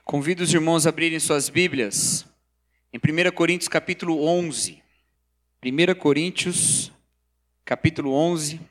Convido os irmãos a abrirem suas Bíblias em 1 Coríntios capítulo 11. 1 Coríntios capítulo 11,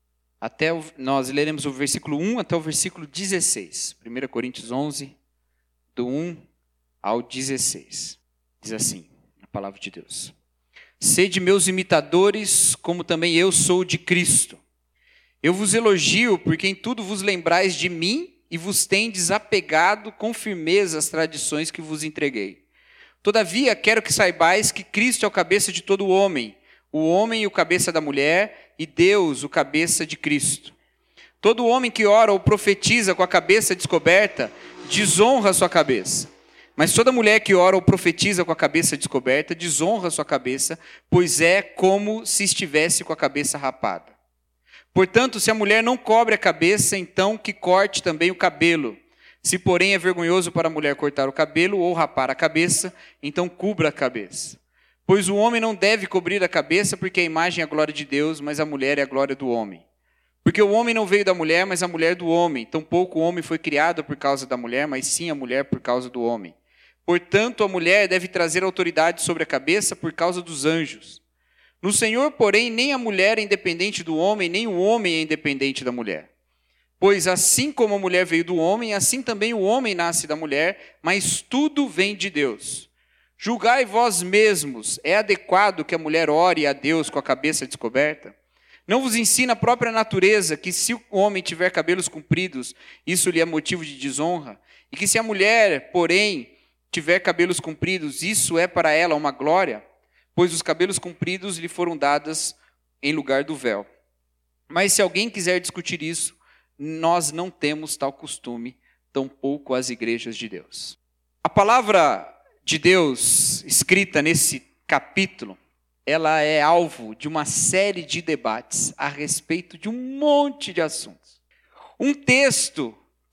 nós leremos o versículo 1 até o versículo 16. 1 Coríntios 11, do 1 ao 16. Diz assim, a palavra de Deus. Sede meus imitadores, como também eu sou de Cristo. Eu vos elogio, porque em tudo vos lembrais de mim, e vos tendes apegado com firmeza às tradições que vos entreguei. Todavia, quero que saibais que Cristo é o cabeça de todo homem, o homem o cabeça da mulher, e Deus o cabeça de Cristo. Todo homem que ora ou profetiza com a cabeça descoberta, desonra a sua cabeça. Mas toda mulher que ora ou profetiza com a cabeça descoberta, desonra a sua cabeça, pois é como se estivesse com a cabeça rapada. Portanto, se a mulher não cobre a cabeça, então que corte também o cabelo. Se, porém, é vergonhoso para a mulher cortar o cabelo ou rapar a cabeça, então cubra a cabeça. Pois o homem não deve cobrir a cabeça, porque a imagem é a glória de Deus, mas a mulher é a glória do homem. Porque o homem não veio da mulher, mas a mulher do homem. Tampouco o homem foi criado por causa da mulher, mas sim a mulher por causa do homem. Portanto, a mulher deve trazer autoridade sobre a cabeça por causa dos anjos. No Senhor, porém, nem a mulher é independente do homem, nem o homem é independente da mulher. Pois assim como a mulher veio do homem, assim também o homem nasce da mulher, mas tudo vem de Deus. Julgai vós mesmos, é adequado que a mulher ore a Deus com a cabeça descoberta? Não vos ensina a própria natureza que se o homem tiver cabelos compridos, isso lhe é motivo de desonra? E que se a mulher, porém, tiver cabelos compridos, isso é para ela uma glória? Pois os cabelos compridos lhe foram dados em lugar do véu. Mas se alguém quiser discutir isso, nós não temos tal costume, tampouco as igrejas de Deus. A palavra de Deus escrita nesse capítulo, ela é alvo de uma série de debates a respeito de um monte de assuntos. Um texto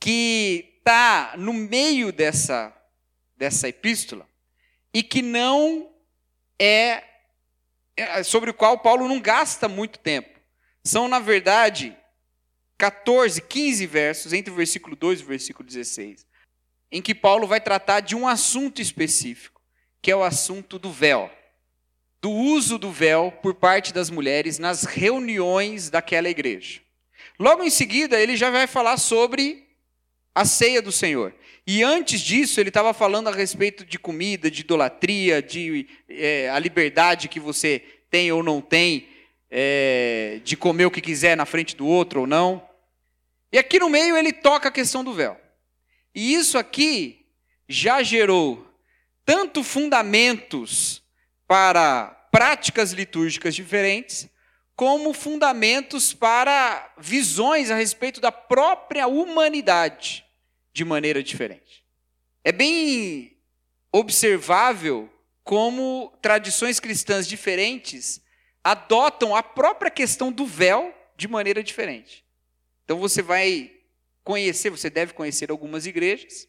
que está no meio dessa epístola e que não sobre o qual Paulo não gasta muito tempo. São, na verdade, 14, 15 versos, entre o versículo 2 e o versículo 16, em que Paulo vai tratar de um assunto específico, que é o assunto do véu. Do uso do véu por parte das mulheres nas reuniões daquela igreja. Logo em seguida, ele já vai falar sobre a ceia do Senhor. E antes disso, ele estava falando a respeito de comida, de idolatria, de a liberdade que você tem ou não tem, de comer o que quiser na frente do outro ou não. E aqui no meio ele toca a questão do véu. E isso aqui já gerou tanto fundamentos para práticas litúrgicas diferentes, como fundamentos para visões a respeito da própria humanidade de maneira diferente. É bem observável como tradições cristãs diferentes adotam a própria questão do véu de maneira diferente. Então você deve conhecer algumas igrejas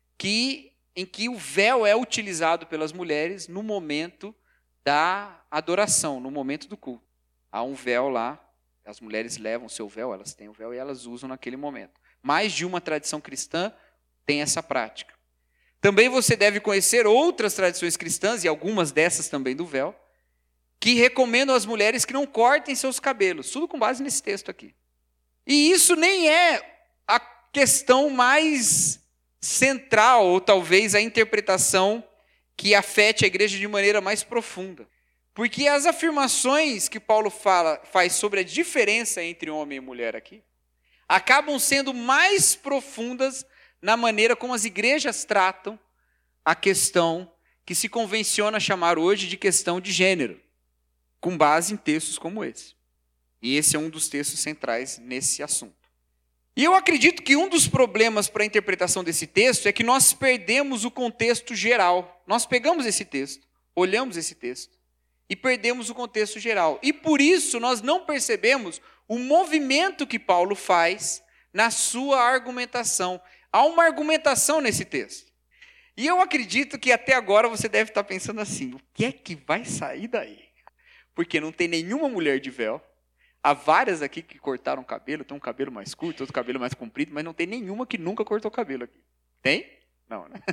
em que o véu é utilizado pelas mulheres no momento da adoração, no momento do culto. Há um véu lá, as mulheres levam o seu véu, elas têm o véu e elas usam naquele momento. Mais de uma tradição cristã tem essa prática. Também você deve conhecer outras tradições cristãs, e algumas dessas também do véu, que recomendam às mulheres que não cortem seus cabelos, tudo com base nesse texto aqui. E isso nem é a questão mais central, ou talvez a interpretação que afete a igreja de maneira mais profunda. Porque as afirmações que Paulo faz sobre a diferença entre homem e mulher aqui, acabam sendo mais profundas na maneira como as igrejas tratam a questão que se convenciona chamar hoje de questão de gênero, com base em textos como esse. E esse é um dos textos centrais nesse assunto. E eu acredito que um dos problemas para a interpretação desse texto é que nós perdemos o contexto geral. Nós pegamos esse texto, olhamos esse texto e perdemos o contexto geral. E por isso nós não percebemos o movimento que Paulo faz na sua argumentação. Há uma argumentação nesse texto. E eu acredito que até agora você deve estar pensando assim, o que é que vai sair daí? Porque não tem nenhuma mulher de véu. Há várias aqui que cortaram o cabelo, tem um cabelo mais curto, outro cabelo mais comprido, mas não tem nenhuma que nunca cortou o cabelo aqui. Tem? Não, né?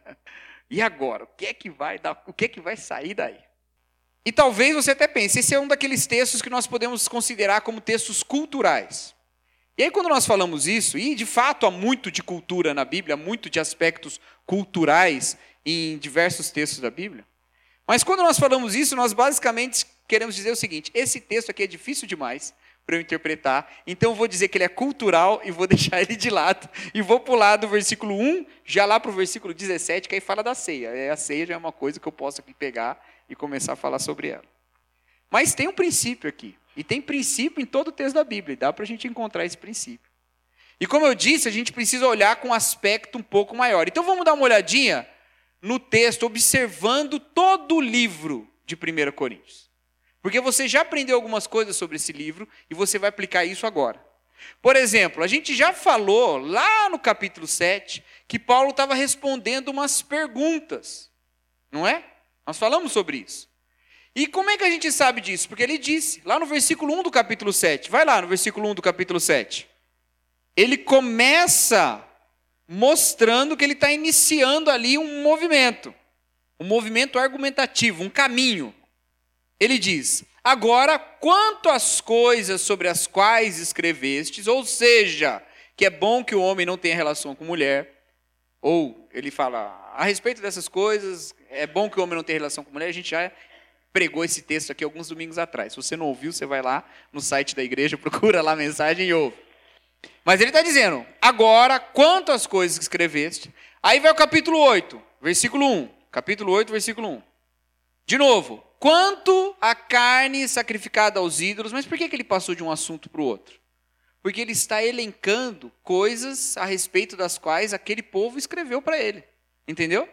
E agora? O que é que vai dar? O que é que vai sair daí? E talvez você até pense, esse é um daqueles textos que nós podemos considerar como textos culturais. E aí quando nós falamos isso, e de fato há muito de cultura na Bíblia, há muito de aspectos culturais em diversos textos da Bíblia, mas quando nós falamos isso, nós basicamente queremos dizer o seguinte: esse texto aqui é difícil demais para eu interpretar, então eu vou dizer que ele é cultural e vou deixar ele de lado, e vou pular do versículo 1, já lá para o versículo 17, que aí fala da ceia. A ceia já é uma coisa que eu posso aqui pegar e começar a falar sobre ela. Mas tem um princípio aqui, e tem princípio em todo o texto da Bíblia, e dá para a gente encontrar esse princípio. E como eu disse, a gente precisa olhar com um aspecto um pouco maior. Então vamos dar uma olhadinha no texto, observando todo o livro de 1 Coríntios. Porque você já aprendeu algumas coisas sobre esse livro e você vai aplicar isso agora. Por exemplo, a gente já falou lá no capítulo 7 que Paulo estava respondendo umas perguntas, não é? Nós falamos sobre isso. E como é que a gente sabe disso? Porque ele disse, lá no versículo 1 do capítulo 7, vai lá no versículo 1 do capítulo 7. Ele começa mostrando que ele está iniciando ali um movimento argumentativo, um caminho. Ele diz: agora, quanto às coisas sobre as quais escrevestes, ou seja, que é bom que o homem não tenha relação com mulher, ou ele fala, a respeito dessas coisas, é bom que o homem não tenha relação com mulher, a gente já pregou esse texto aqui alguns domingos atrás. Se você não ouviu, você vai lá no site da igreja, procura lá a mensagem e ouve. Mas ele está dizendo, agora, quanto às coisas que escreveste, aí vai o capítulo 8, versículo 1. Capítulo 8, versículo 1. De novo, quanto à carne sacrificada aos ídolos, mas por que ele passou de um assunto para o outro? Porque ele está elencando coisas a respeito das quais aquele povo escreveu para ele. Entendeu?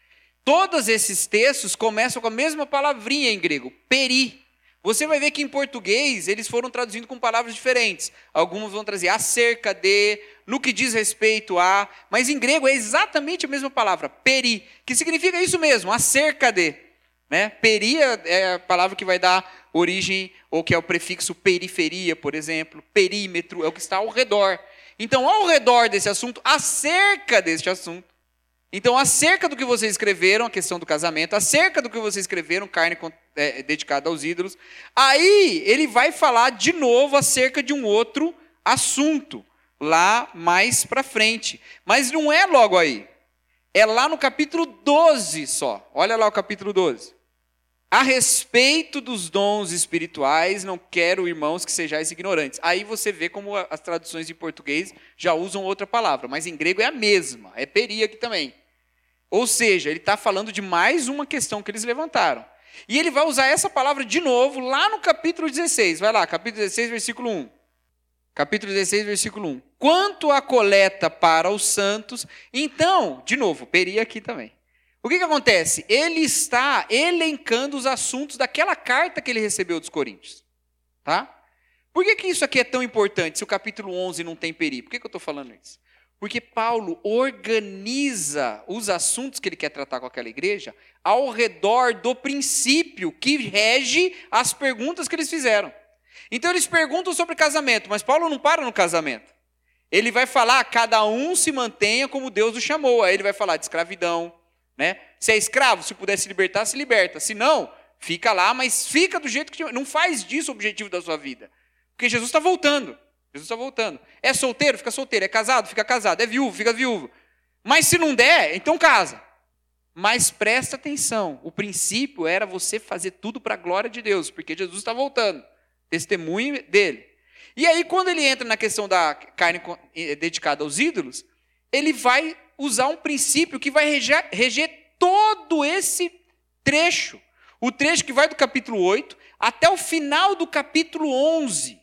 Todos esses textos começam com a mesma palavrinha em grego, peri. Você vai ver que em português eles foram traduzindo com palavras diferentes. Alguns vão trazer acerca de, no que diz respeito a, mas em grego é exatamente a mesma palavra, peri, que significa isso mesmo, acerca de. Né? Peri é a palavra que vai dar origem, ou que é o prefixo periferia, por exemplo, perímetro, é o que está ao redor. Então, ao redor desse assunto, acerca deste assunto. Então, acerca do que vocês escreveram, a questão do casamento, acerca do que vocês escreveram, carne dedicada aos ídolos, aí ele vai falar de novo acerca de um outro assunto, lá mais para frente. Mas não é logo aí. É lá no capítulo 12 só. Olha lá o capítulo 12. A respeito dos dons espirituais, não quero, irmãos, que sejais ignorantes. Aí você vê como as traduções em português já usam outra palavra, mas em grego é a mesma, é peri aqui também. Ou seja, ele está falando de mais uma questão que eles levantaram. E ele vai usar essa palavra de novo lá no capítulo 16. Vai lá, capítulo 16, versículo 1. Capítulo 16, versículo 1. Quanto à coleta para os santos, então, de novo, peri aqui também. O que acontece? Ele está elencando os assuntos daquela carta que ele recebeu dos Coríntios. Tá? Por que isso aqui é tão importante, se o capítulo 11 não tem peri? Por que eu estou falando isso? Porque Paulo organiza os assuntos que ele quer tratar com aquela igreja ao redor do princípio que rege as perguntas que eles fizeram. Então eles perguntam sobre casamento, mas Paulo não para no casamento. Ele vai falar, cada um se mantenha como Deus o chamou. Aí ele vai falar de escravidão. Né? Se é escravo, se puder se libertar, se liberta. Se não, fica lá, mas fica do jeito que... Não faz disso o objetivo da sua vida. Porque Jesus está voltando. Jesus está voltando. É solteiro? Fica solteiro. É casado? Fica casado. É viúvo? Fica viúvo. Mas se não der, então casa. Mas presta atenção. O princípio era você fazer tudo para a glória de Deus, porque Jesus está voltando. Testemunho dele. E aí, quando ele entra na questão da carne dedicada aos ídolos, ele vai usar um princípio que vai reger todo esse trecho. O trecho que vai do capítulo 8 até o final do capítulo 11.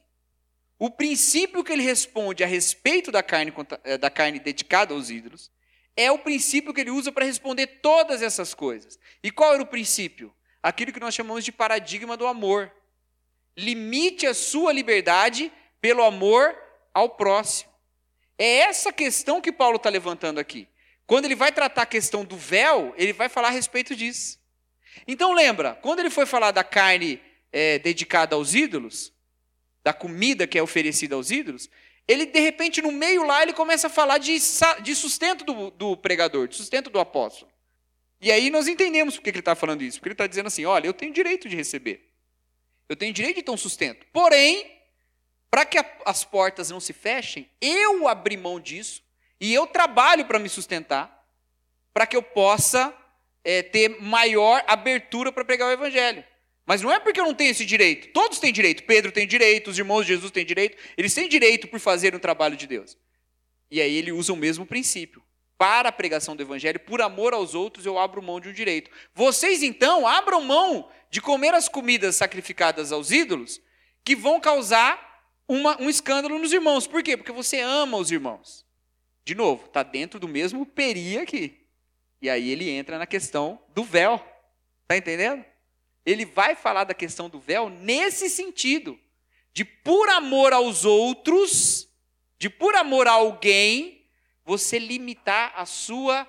O princípio que ele responde a respeito da carne dedicada aos ídolos é o princípio que ele usa para responder todas essas coisas. E qual era o princípio? Aquilo que nós chamamos de paradigma do amor. Limite a sua liberdade pelo amor ao próximo. É essa questão que Paulo está levantando aqui. Quando ele vai tratar a questão do véu, ele vai falar a respeito disso. Então lembra, quando ele foi falar da carne dedicada aos ídolos, da comida que é oferecida aos ídolos, ele de repente no meio lá, ele começa a falar de sustento do pregador, de sustento do apóstolo. E aí nós entendemos por que ele está falando isso. Porque ele está dizendo assim, olha, eu tenho direito de receber. Eu tenho direito de ter um sustento. Porém, para que as portas não se fechem, eu abri mão disso e eu trabalho para me sustentar, para que eu possa ter maior abertura para pregar o evangelho. Mas não é porque eu não tenho esse direito. Todos têm direito. Pedro tem direito, os irmãos de Jesus têm direito. Eles têm direito por fazer o trabalho de Deus. E aí ele usa o mesmo princípio. Para a pregação do evangelho, por amor aos outros, eu abro mão de um direito. Vocês, então, abram mão de comer as comidas sacrificadas aos ídolos, que vão causar um escândalo nos irmãos. Por quê? Porque você ama os irmãos. De novo, está dentro do mesmo peri aqui. E aí ele entra na questão do véu. Está entendendo? Ele vai falar da questão do véu nesse sentido. De por amor aos outros, de por amor a alguém, você limitar a sua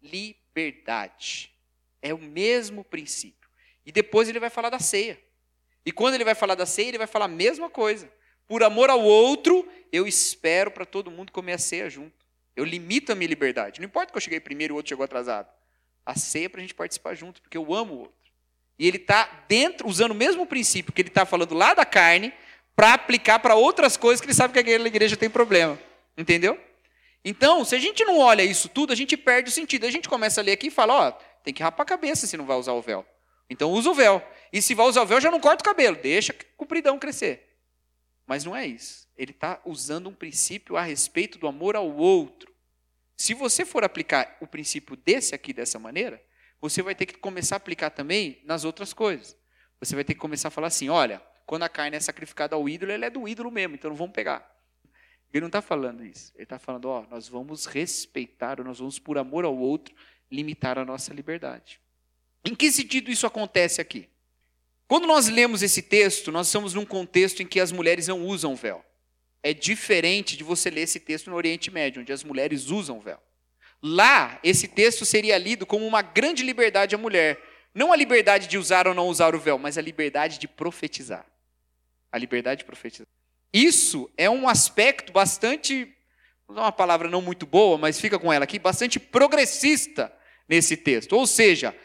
liberdade. É o mesmo princípio. E depois ele vai falar da ceia. E quando ele vai falar da ceia, ele vai falar a mesma coisa. Por amor ao outro, eu espero para todo mundo comer a ceia junto. Eu limito a minha liberdade. Não importa que eu cheguei primeiro e o outro chegou atrasado. A ceia é para a gente participar junto, porque eu amo o outro. E ele está usando o mesmo princípio que ele está falando lá da carne, para aplicar para outras coisas que ele sabe que aquela igreja tem problema. Entendeu? Então, se a gente não olha isso tudo, a gente perde o sentido. A gente começa a ler aqui e fala, ó, tem que rapar a cabeça se não vai usar o véu. Então usa o véu. E se vai usar o véu, já não corta o cabelo, deixa o compridão crescer. Mas não é isso. Ele está usando um princípio a respeito do amor ao outro. Se você for aplicar o princípio desse aqui dessa maneira, você vai ter que começar a aplicar também nas outras coisas. Você vai ter que começar a falar assim, olha, quando a carne é sacrificada ao ídolo, ela é do ídolo mesmo, então não vamos pegar. Ele não está falando isso. Ele está falando, ó, nós vamos respeitar, ou nós vamos, por amor ao outro, limitar a nossa liberdade. Em que sentido isso acontece aqui? Quando nós lemos esse texto, nós estamos num contexto em que as mulheres não usam véu. É diferente de você ler esse texto no Oriente Médio, onde as mulheres usam véu. Lá, esse texto seria lido como uma grande liberdade à mulher. Não a liberdade de usar ou não usar o véu, mas a liberdade de profetizar. A liberdade de profetizar. Isso é um aspecto bastante, vou usar uma palavra não muito boa, mas fica com ela aqui, bastante progressista nesse texto. Ou seja,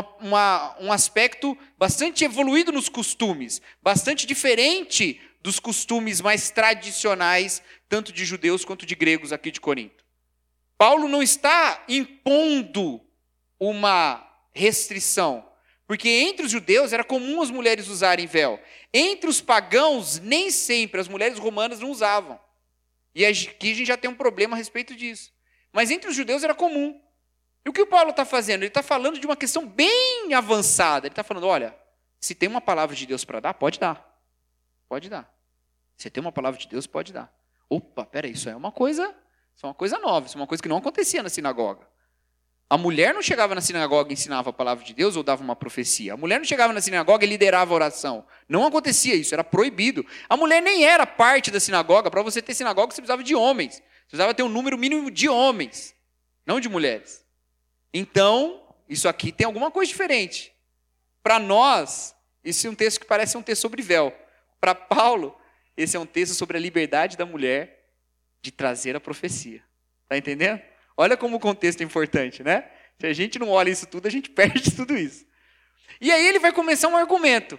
um aspecto bastante evoluído nos costumes, bastante diferente dos costumes mais tradicionais, tanto de judeus quanto de gregos aqui de Corinto. Paulo não está impondo uma restrição, porque entre os judeus era comum as mulheres usarem véu. Entre os pagãos, nem sempre, as mulheres romanas não usavam. E aqui a gente já tem um problema a respeito disso. Mas entre os judeus era comum. E o que o Paulo está fazendo? Ele está falando de uma questão bem avançada. Ele está falando, olha, se tem uma palavra de Deus para dar, pode dar. Pode dar. Se tem uma palavra de Deus, pode dar. Opa, peraí, isso é uma coisa nova, isso é uma coisa que não acontecia na sinagoga. A mulher não chegava na sinagoga e ensinava a palavra de Deus ou dava uma profecia. A mulher não chegava na sinagoga e liderava a oração. Não acontecia isso, era proibido. A mulher nem era parte da sinagoga. Para você ter sinagoga, você precisava de homens. Você precisava ter um número mínimo de homens, não de mulheres. Então, isso aqui tem alguma coisa diferente. Para nós, esse é um texto que parece um texto sobre véu. Para Paulo, esse é um texto sobre a liberdade da mulher de trazer a profecia. Está entendendo? Olha como o contexto é importante, né? Se a gente não olha isso tudo, a gente perde tudo isso. E aí ele vai começar um argumento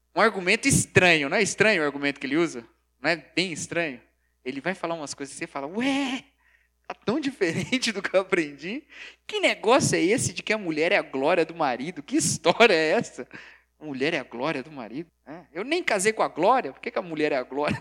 estranho. Não é estranho o argumento que ele usa? Não é bem estranho? Ele vai falar umas coisas que você fala, ué, tá tão diferente do que eu aprendi. Que negócio é esse de que a mulher é a glória do marido? Que história é essa? A mulher é a glória do marido? Eu nem casei com a glória, por que a mulher é a glória?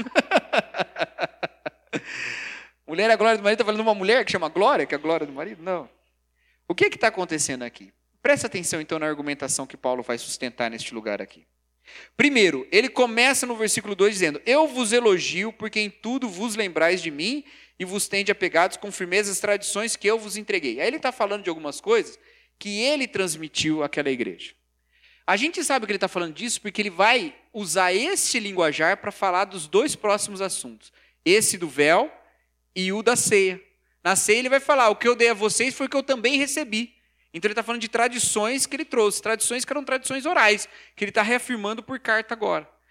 Mulher é a glória do marido, está falando de uma mulher que chama Glória, que é a glória do marido? Não. O que está acontecendo aqui? Presta atenção então na argumentação que Paulo vai sustentar neste lugar aqui. Primeiro, ele começa no versículo 2 dizendo, eu vos elogio porque em tudo vos lembrais de mim e vos tende apegados com firmeza as tradições que eu vos entreguei. Aí ele está falando de algumas coisas que ele transmitiu àquela igreja. A gente sabe que ele está falando disso porque ele vai usar esse linguajar para falar dos dois próximos assuntos. Esse do véu e o da ceia. Na ceia ele vai falar, o que eu dei a vocês foi o que eu também recebi. Então ele está falando de tradições que ele trouxe, tradições que eram tradições orais, que ele está reafirmando por carta agora.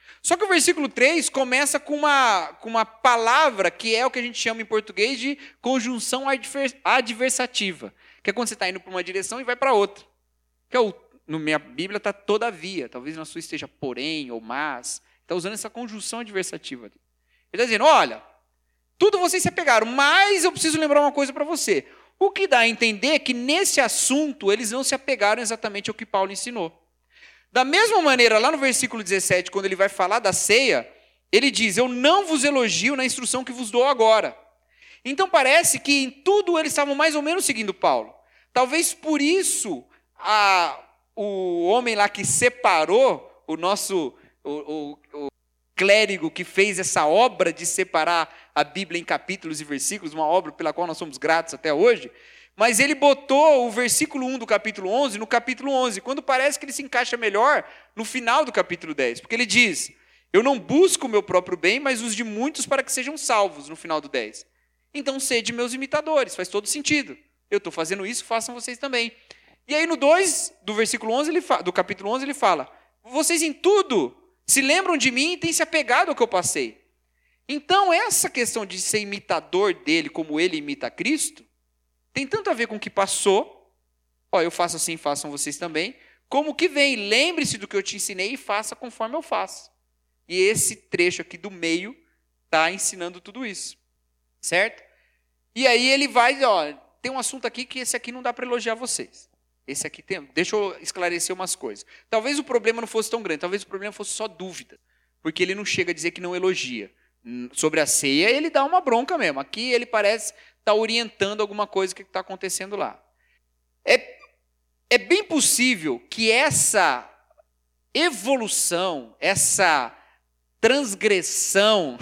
Só que o versículo 3 começa com uma palavra que é o que a gente chama em português de conjunção adversativa, que é quando você está indo para uma direção e vai para outra. Que no minha Bíblia está todavia, talvez na sua esteja porém ou mas. Está usando essa conjunção adversativa. Ele está dizendo, olha, tudo vocês se apegaram, mas eu preciso lembrar uma coisa para você. O que dá a entender é que nesse assunto eles não se apegaram exatamente ao que Paulo ensinou. Da mesma maneira, lá no versículo 17, quando ele vai falar da ceia, ele diz, eu não vos elogio na instrução que vos dou agora. Então parece que em tudo eles estavam mais ou menos seguindo Paulo. Talvez por isso o homem lá que separou o clérigo que fez essa obra de separar a Bíblia em capítulos e versículos, uma obra pela qual nós somos gratos até hoje, mas ele botou o versículo 1 do capítulo 11 no capítulo 11, quando parece que ele se encaixa melhor no final do capítulo 10, porque ele diz, eu não busco o meu próprio bem, mas os de muitos para que sejam salvos, no final do 10. Então sede meus imitadores, faz todo sentido. Eu estou fazendo isso, façam vocês também. E aí no 2 do versículo 11, do capítulo 11, ele fala, vocês em tudo se lembram de mim e têm se apegado ao que eu passei. Então, essa questão de ser imitador dele, como ele imita Cristo, tem tanto a ver com o que passou, eu faço assim, façam vocês também, como o que vem, lembre-se do que eu te ensinei e faça conforme eu faço. E esse trecho aqui do meio está ensinando tudo isso, certo? E aí ele vai, tem um assunto aqui que esse aqui não dá para elogiar vocês. Esse aqui tem, deixa eu esclarecer umas coisas. Talvez o problema não fosse tão grande, talvez o problema fosse só dúvida, porque ele não chega a dizer que não elogia. Sobre a ceia, ele dá uma bronca mesmo. Aqui ele parece estar orientando alguma coisa que está acontecendo lá. É bem possível que essa evolução, essa transgressão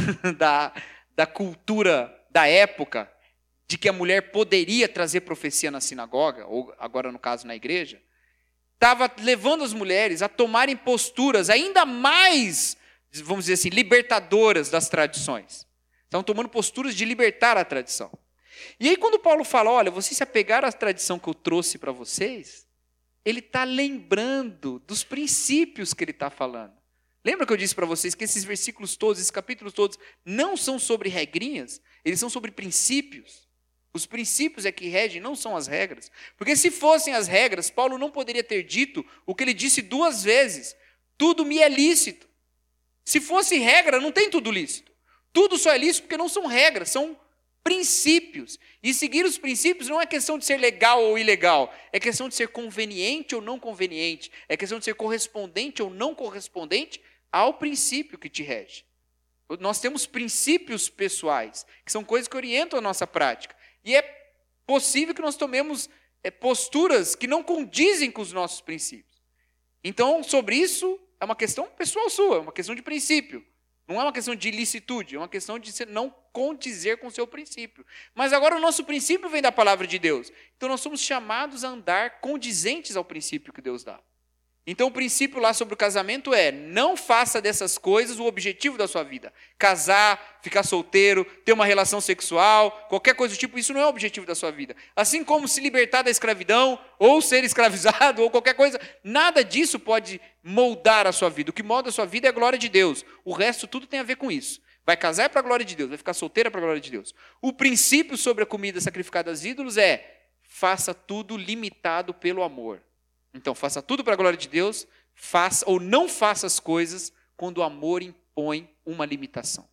da cultura da época, de que a mulher poderia trazer profecia na sinagoga, ou agora no caso na igreja, estava levando as mulheres a tomarem posturas ainda mais, vamos dizer assim, libertadoras das tradições. Estavam tomando posturas de libertar a tradição. E aí quando Paulo fala, olha, vocês se apegaram à tradição que eu trouxe para vocês, ele está lembrando dos princípios que ele está falando. Lembra que eu disse para vocês que esses versículos todos, esses capítulos todos, não são sobre regrinhas, eles são sobre princípios. Os princípios é que regem, não são as regras. Porque se fossem as regras, Paulo não poderia ter dito o que ele disse 2 vezes. Tudo me é lícito. Se fosse regra, não tem tudo lícito. Tudo só é lícito porque não são regras, são princípios. E seguir os princípios não é questão de ser legal ou ilegal. É questão de ser conveniente ou não conveniente. É questão de ser correspondente ou não correspondente ao princípio que te rege. Nós temos princípios pessoais, que são coisas que orientam a nossa prática. E é possível que nós tomemos posturas que não condizem com os nossos princípios. Então, sobre isso, é uma questão pessoal sua, é uma questão de princípio. Não é uma questão de ilicitude, é uma questão de não condizer com o seu princípio. Mas agora o nosso princípio vem da palavra de Deus. Então nós somos chamados a andar condizentes ao princípio que Deus dá. Então o princípio lá sobre o casamento é, não faça dessas coisas o objetivo da sua vida. Casar, ficar solteiro, ter uma relação sexual, qualquer coisa do tipo, isso não é o objetivo da sua vida. Assim como se libertar da escravidão, ou ser escravizado, ou qualquer coisa, nada disso pode moldar a sua vida. O que molda a sua vida é a glória de Deus. O resto tudo tem a ver com isso. Vai casar é para a glória de Deus, vai ficar solteira para a glória de Deus. O princípio sobre a comida sacrificada aos ídolos é, faça tudo limitado pelo amor. Então, faça tudo para a glória de Deus, faça ou não faça as coisas quando o amor impõe uma limitação.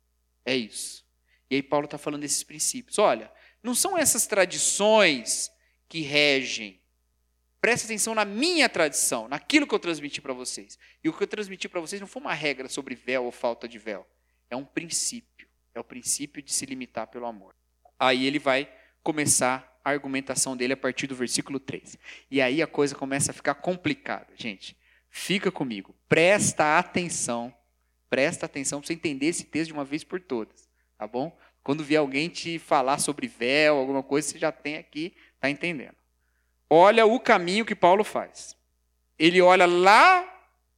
É isso. E aí Paulo está falando desses princípios. Olha, não são essas tradições que regem. Presta atenção na minha tradição, naquilo que eu transmiti para vocês. E o que eu transmiti para vocês não foi uma regra sobre véu ou falta de véu. É um princípio. É o princípio de se limitar pelo amor. Aí ele vai começar a argumentação dele a partir do versículo 3. E aí a coisa começa a ficar complicada. Gente, fica comigo. Presta atenção para você entender esse texto de uma vez por todas. Tá bom? Quando vier alguém te falar sobre véu, alguma coisa, você já tem aqui, está entendendo. Olha o caminho que Paulo faz. Ele olha lá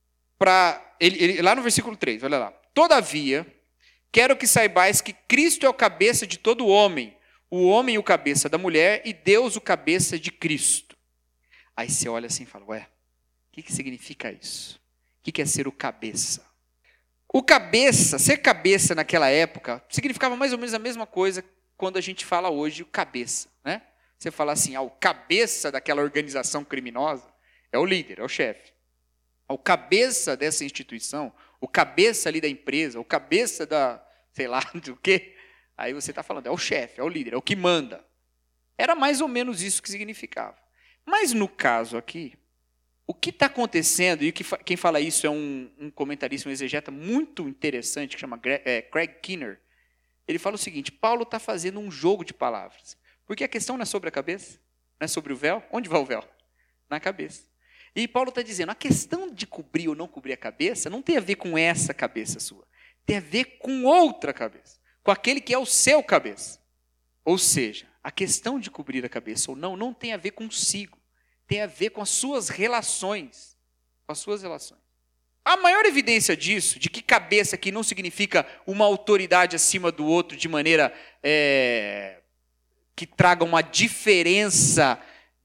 lá no versículo 3, olha lá. Todavia, quero que saibais que Cristo é o cabeça de todo homem, o homem o cabeça da mulher e Deus o cabeça de Cristo. Aí você olha assim e fala, o que significa isso? O que é ser o cabeça? O cabeça, ser cabeça naquela época, significava mais ou menos a mesma coisa quando a gente fala hoje o cabeça, né? Você fala assim, o cabeça daquela organização criminosa é o líder, é o chefe. O cabeça dessa instituição, o cabeça ali da empresa, o cabeça da, sei lá, do quê? Aí você está falando, é o chefe, é o líder, é o que manda. Era mais ou menos isso que significava. Mas no caso aqui, o que está acontecendo, e quem fala isso é um comentarista, um exegeta muito interessante, que chama Craig Kinner. Ele fala o seguinte, Paulo está fazendo um jogo de palavras. Porque a questão não é sobre a cabeça, não é sobre o véu. Onde vai o véu? Na cabeça. E Paulo está dizendo, a questão de cobrir ou não cobrir a cabeça não tem a ver com essa cabeça sua. Tem a ver com outra cabeça. Com aquele que é o seu cabeça. Ou seja, a questão de cobrir a cabeça ou não tem a ver consigo. Tem a ver com as suas relações. Com as suas relações. A maior evidência disso, de que cabeça aqui não significa uma autoridade acima do outro de maneira que traga uma diferença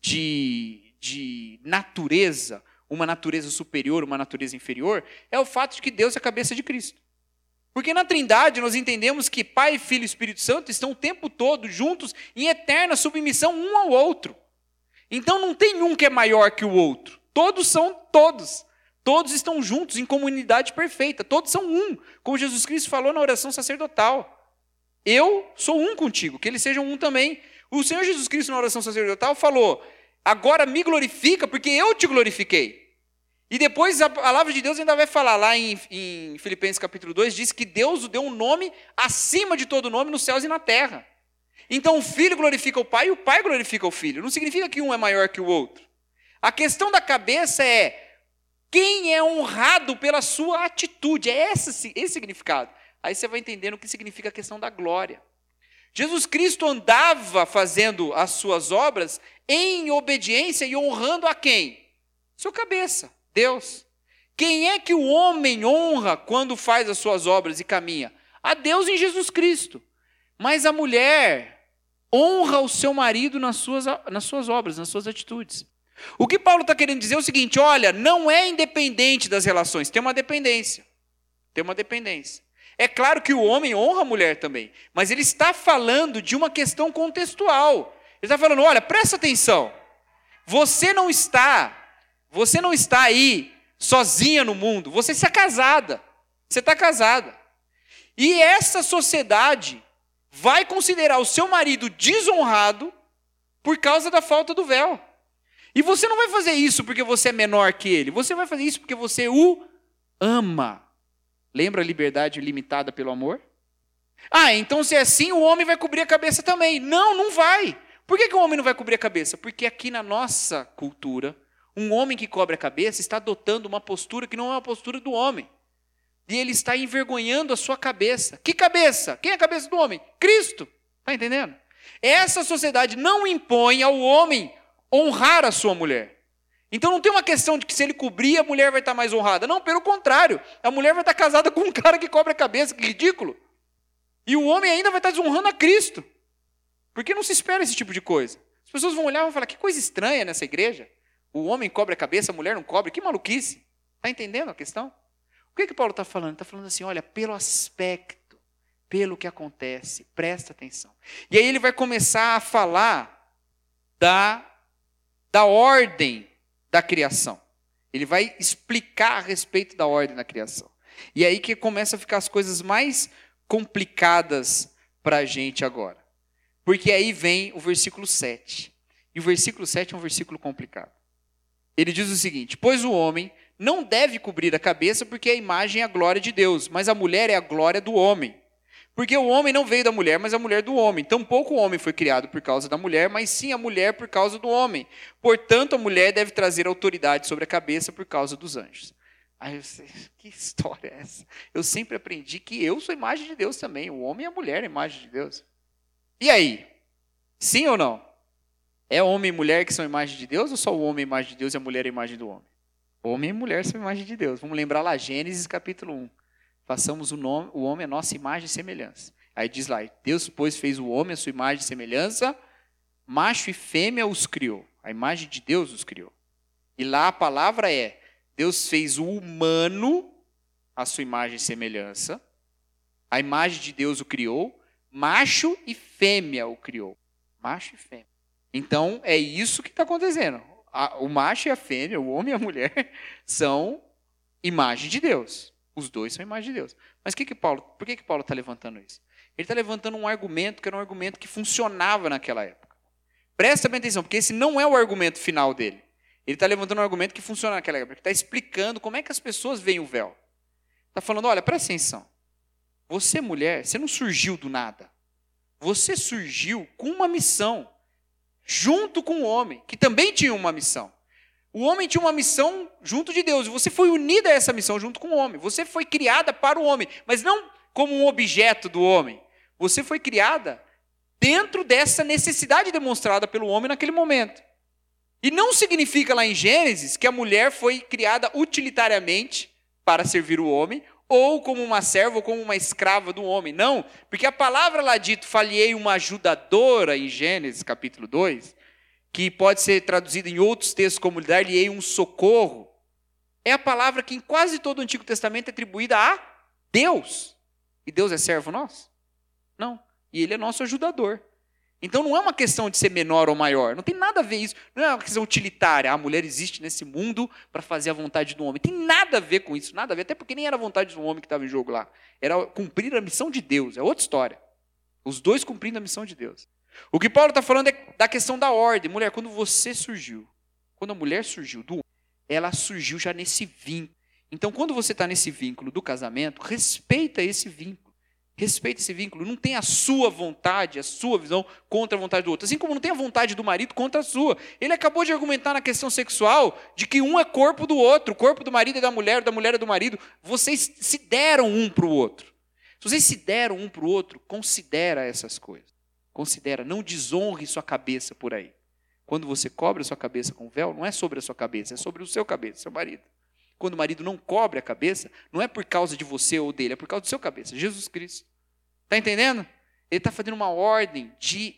de natureza, uma natureza superior, uma natureza inferior, é o fato de que Deus é a cabeça de Cristo. Porque na Trindade nós entendemos que Pai, Filho e Espírito Santo estão o tempo todo juntos em eterna submissão um ao outro. Então não tem um que é maior que o outro. Todos são todos. Todos estão juntos em comunidade perfeita. Todos são um. Como Jesus Cristo falou na oração sacerdotal. Eu sou um contigo, que eles sejam um também. O Senhor Jesus Cristo na oração sacerdotal falou, agora me glorifica porque eu te glorifiquei. E depois a palavra de Deus ainda vai falar lá em Filipenses capítulo 2, diz que Deus deu um nome acima de todo nome nos céus e na terra. Então o Filho glorifica o Pai e o Pai glorifica o Filho. Não significa que um é maior que o outro. A questão da cabeça é quem é honrado pela sua atitude. É esse significado. Aí você vai entendendo o que significa a questão da glória. Jesus Cristo andava fazendo as suas obras em obediência e honrando a quem? Sua cabeça, Deus. Quem é que o homem honra quando faz as suas obras e caminha? A Deus em Jesus Cristo. Mas a mulher honra o seu marido nas suas obras, nas suas atitudes. O que Paulo está querendo dizer é o seguinte, olha, não é independente das relações, tem uma dependência. Tem uma dependência. É claro que o homem honra a mulher também, mas ele está falando de uma questão contextual. Ele está falando, olha, presta atenção, você não está aí sozinha no mundo, você está casada, E essa sociedade vai considerar o seu marido desonrado por causa da falta do véu. E você não vai fazer isso porque você é menor que ele, você vai fazer isso porque você o ama. Lembra a liberdade limitada pelo amor? Então se é assim, o homem vai cobrir a cabeça também. Não vai. Por que o homem não vai cobrir a cabeça? Porque aqui na nossa cultura, um homem que cobre a cabeça está adotando uma postura que não é uma postura do homem. E ele está envergonhando a sua cabeça. Que cabeça? Quem é a cabeça do homem? Cristo. Está entendendo? Essa sociedade não impõe ao homem honrar a sua mulher. Então não tem uma questão de que se ele cobrir, a mulher vai estar mais honrada. Não, pelo contrário. A mulher vai estar casada com um cara que cobre a cabeça, que ridículo. E o homem ainda vai estar desonrando a Cristo. Porque não se espera esse tipo de coisa. As pessoas vão olhar e vão falar, que coisa estranha nessa igreja. O homem cobre a cabeça, a mulher não cobre. Que maluquice. Está entendendo a questão? O que Paulo está falando? Está falando assim, olha, pelo aspecto, pelo que acontece, presta atenção. E aí ele vai começar a falar da ordem da criação. Ele vai explicar a respeito da ordem da criação. E aí que começa a ficar as coisas mais complicadas para a gente agora. Porque aí vem o versículo 7. E o versículo 7 é um versículo complicado. Ele diz o seguinte, pois o homem não deve cobrir a cabeça porque a imagem é a glória de Deus, mas a mulher é a glória do homem. Porque o homem não veio da mulher, mas a mulher do homem. Tampouco o homem foi criado por causa da mulher, mas sim a mulher por causa do homem. Portanto, a mulher deve trazer autoridade sobre a cabeça por causa dos anjos. Aí eu sei, que história é essa? Eu sempre aprendi que eu sou a imagem de Deus também. O homem e a mulher é a imagem de Deus. E aí? Sim ou não? É homem e mulher que são a imagem de Deus ou só o homem é a imagem de Deus e a mulher é a imagem do homem? Homem e mulher são a imagem de Deus. Vamos lembrar lá, Gênesis capítulo 1. Façamos o homem a nossa imagem e semelhança. Aí diz lá, Deus, pois, fez o homem a sua imagem e semelhança, macho e fêmea os criou. A imagem de Deus os criou. E lá a palavra é, Deus fez o humano à sua imagem e semelhança. A imagem de Deus o criou, macho e fêmea o criou. Macho e fêmea. Então, é isso que está acontecendo. O macho e a fêmea, o homem e a mulher, são imagem de Deus. Os dois são imagem de Deus. Mas por que Paulo está levantando isso? Ele está levantando um argumento que era um argumento que funcionava naquela época. Presta bem atenção, porque esse não é o argumento final dele. Ele está levantando um argumento que funciona naquela época. Ele está explicando como é que as pessoas veem o véu. Está falando, olha, presta atenção. Você, mulher, você não surgiu do nada. Você surgiu com uma missão, junto com o homem, que também tinha uma missão. O homem tinha uma missão junto de Deus, e você foi unida a essa missão junto com o homem. Você foi criada para o homem, mas não como um objeto do homem. Você foi criada dentro dessa necessidade demonstrada pelo homem naquele momento. E não significa lá em Gênesis que a mulher foi criada utilitariamente para servir o homem, ou como uma serva, ou como uma escrava do homem. Não, porque a palavra lá dito, falhei uma ajudadora, em Gênesis capítulo 2, que pode ser traduzida em outros textos como dar-lhe-ei um socorro, é a palavra que em quase todo o Antigo Testamento é atribuída a Deus. E Deus é servo nosso? Não. E Ele é nosso ajudador. Então não é uma questão de ser menor ou maior. Não tem nada a ver isso. Não é uma questão utilitária. A mulher existe nesse mundo para fazer a vontade do homem. Tem nada a ver com isso. Nada a ver. Até porque nem era a vontade do homem que estava em jogo lá. Era cumprir a missão de Deus. É outra história. Os dois cumprindo a missão de Deus. O que Paulo está falando é da questão da ordem. Mulher, quando você surgiu, quando a mulher surgiu do homem, ela surgiu já nesse vínculo. Então quando você está nesse vínculo do casamento, respeita esse vínculo. Respeita esse vínculo. Não tem a sua vontade, a sua visão contra a vontade do outro. Assim como não tem a vontade do marido contra a sua. Ele acabou de argumentar na questão sexual de que um é corpo do outro. O corpo do marido é da mulher é do marido. Vocês se deram um para o outro. Se vocês se deram um para o outro, considera essas coisas. Considera, não desonre sua cabeça por aí. Quando você cobre a sua cabeça com véu, não é sobre a sua cabeça, é sobre o seu cabeça, seu marido. Quando o marido não cobre a cabeça, não é por causa de você ou dele, é por causa do seu cabeça, Jesus Cristo. Está entendendo? Ele está fazendo uma ordem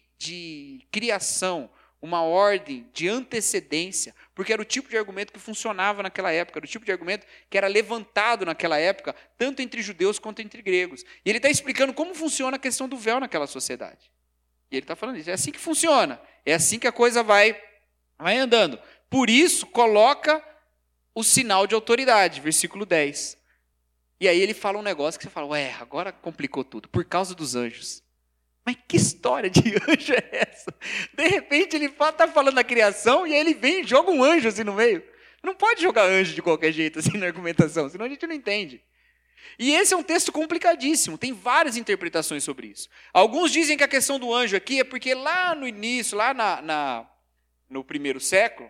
de criação, uma ordem de antecedência, porque era o tipo de argumento que funcionava naquela época, era o tipo de argumento que era levantado naquela época, tanto entre judeus quanto entre gregos. E ele está explicando como funciona a questão do véu naquela sociedade. E ele está falando isso, é assim que funciona, é assim que a coisa vai andando. Por isso, coloca o sinal de autoridade, versículo 10. E aí ele fala um negócio que você fala, ué, agora complicou tudo, por causa dos anjos. Mas que história de anjo é essa? De repente ele está falando da criação e aí ele vem e joga um anjo assim no meio. Não pode jogar anjo de qualquer jeito assim na argumentação, senão a gente não entende. E esse é um texto complicadíssimo, tem várias interpretações sobre isso. Alguns dizem que a questão do anjo aqui é porque lá no início, lá no primeiro século,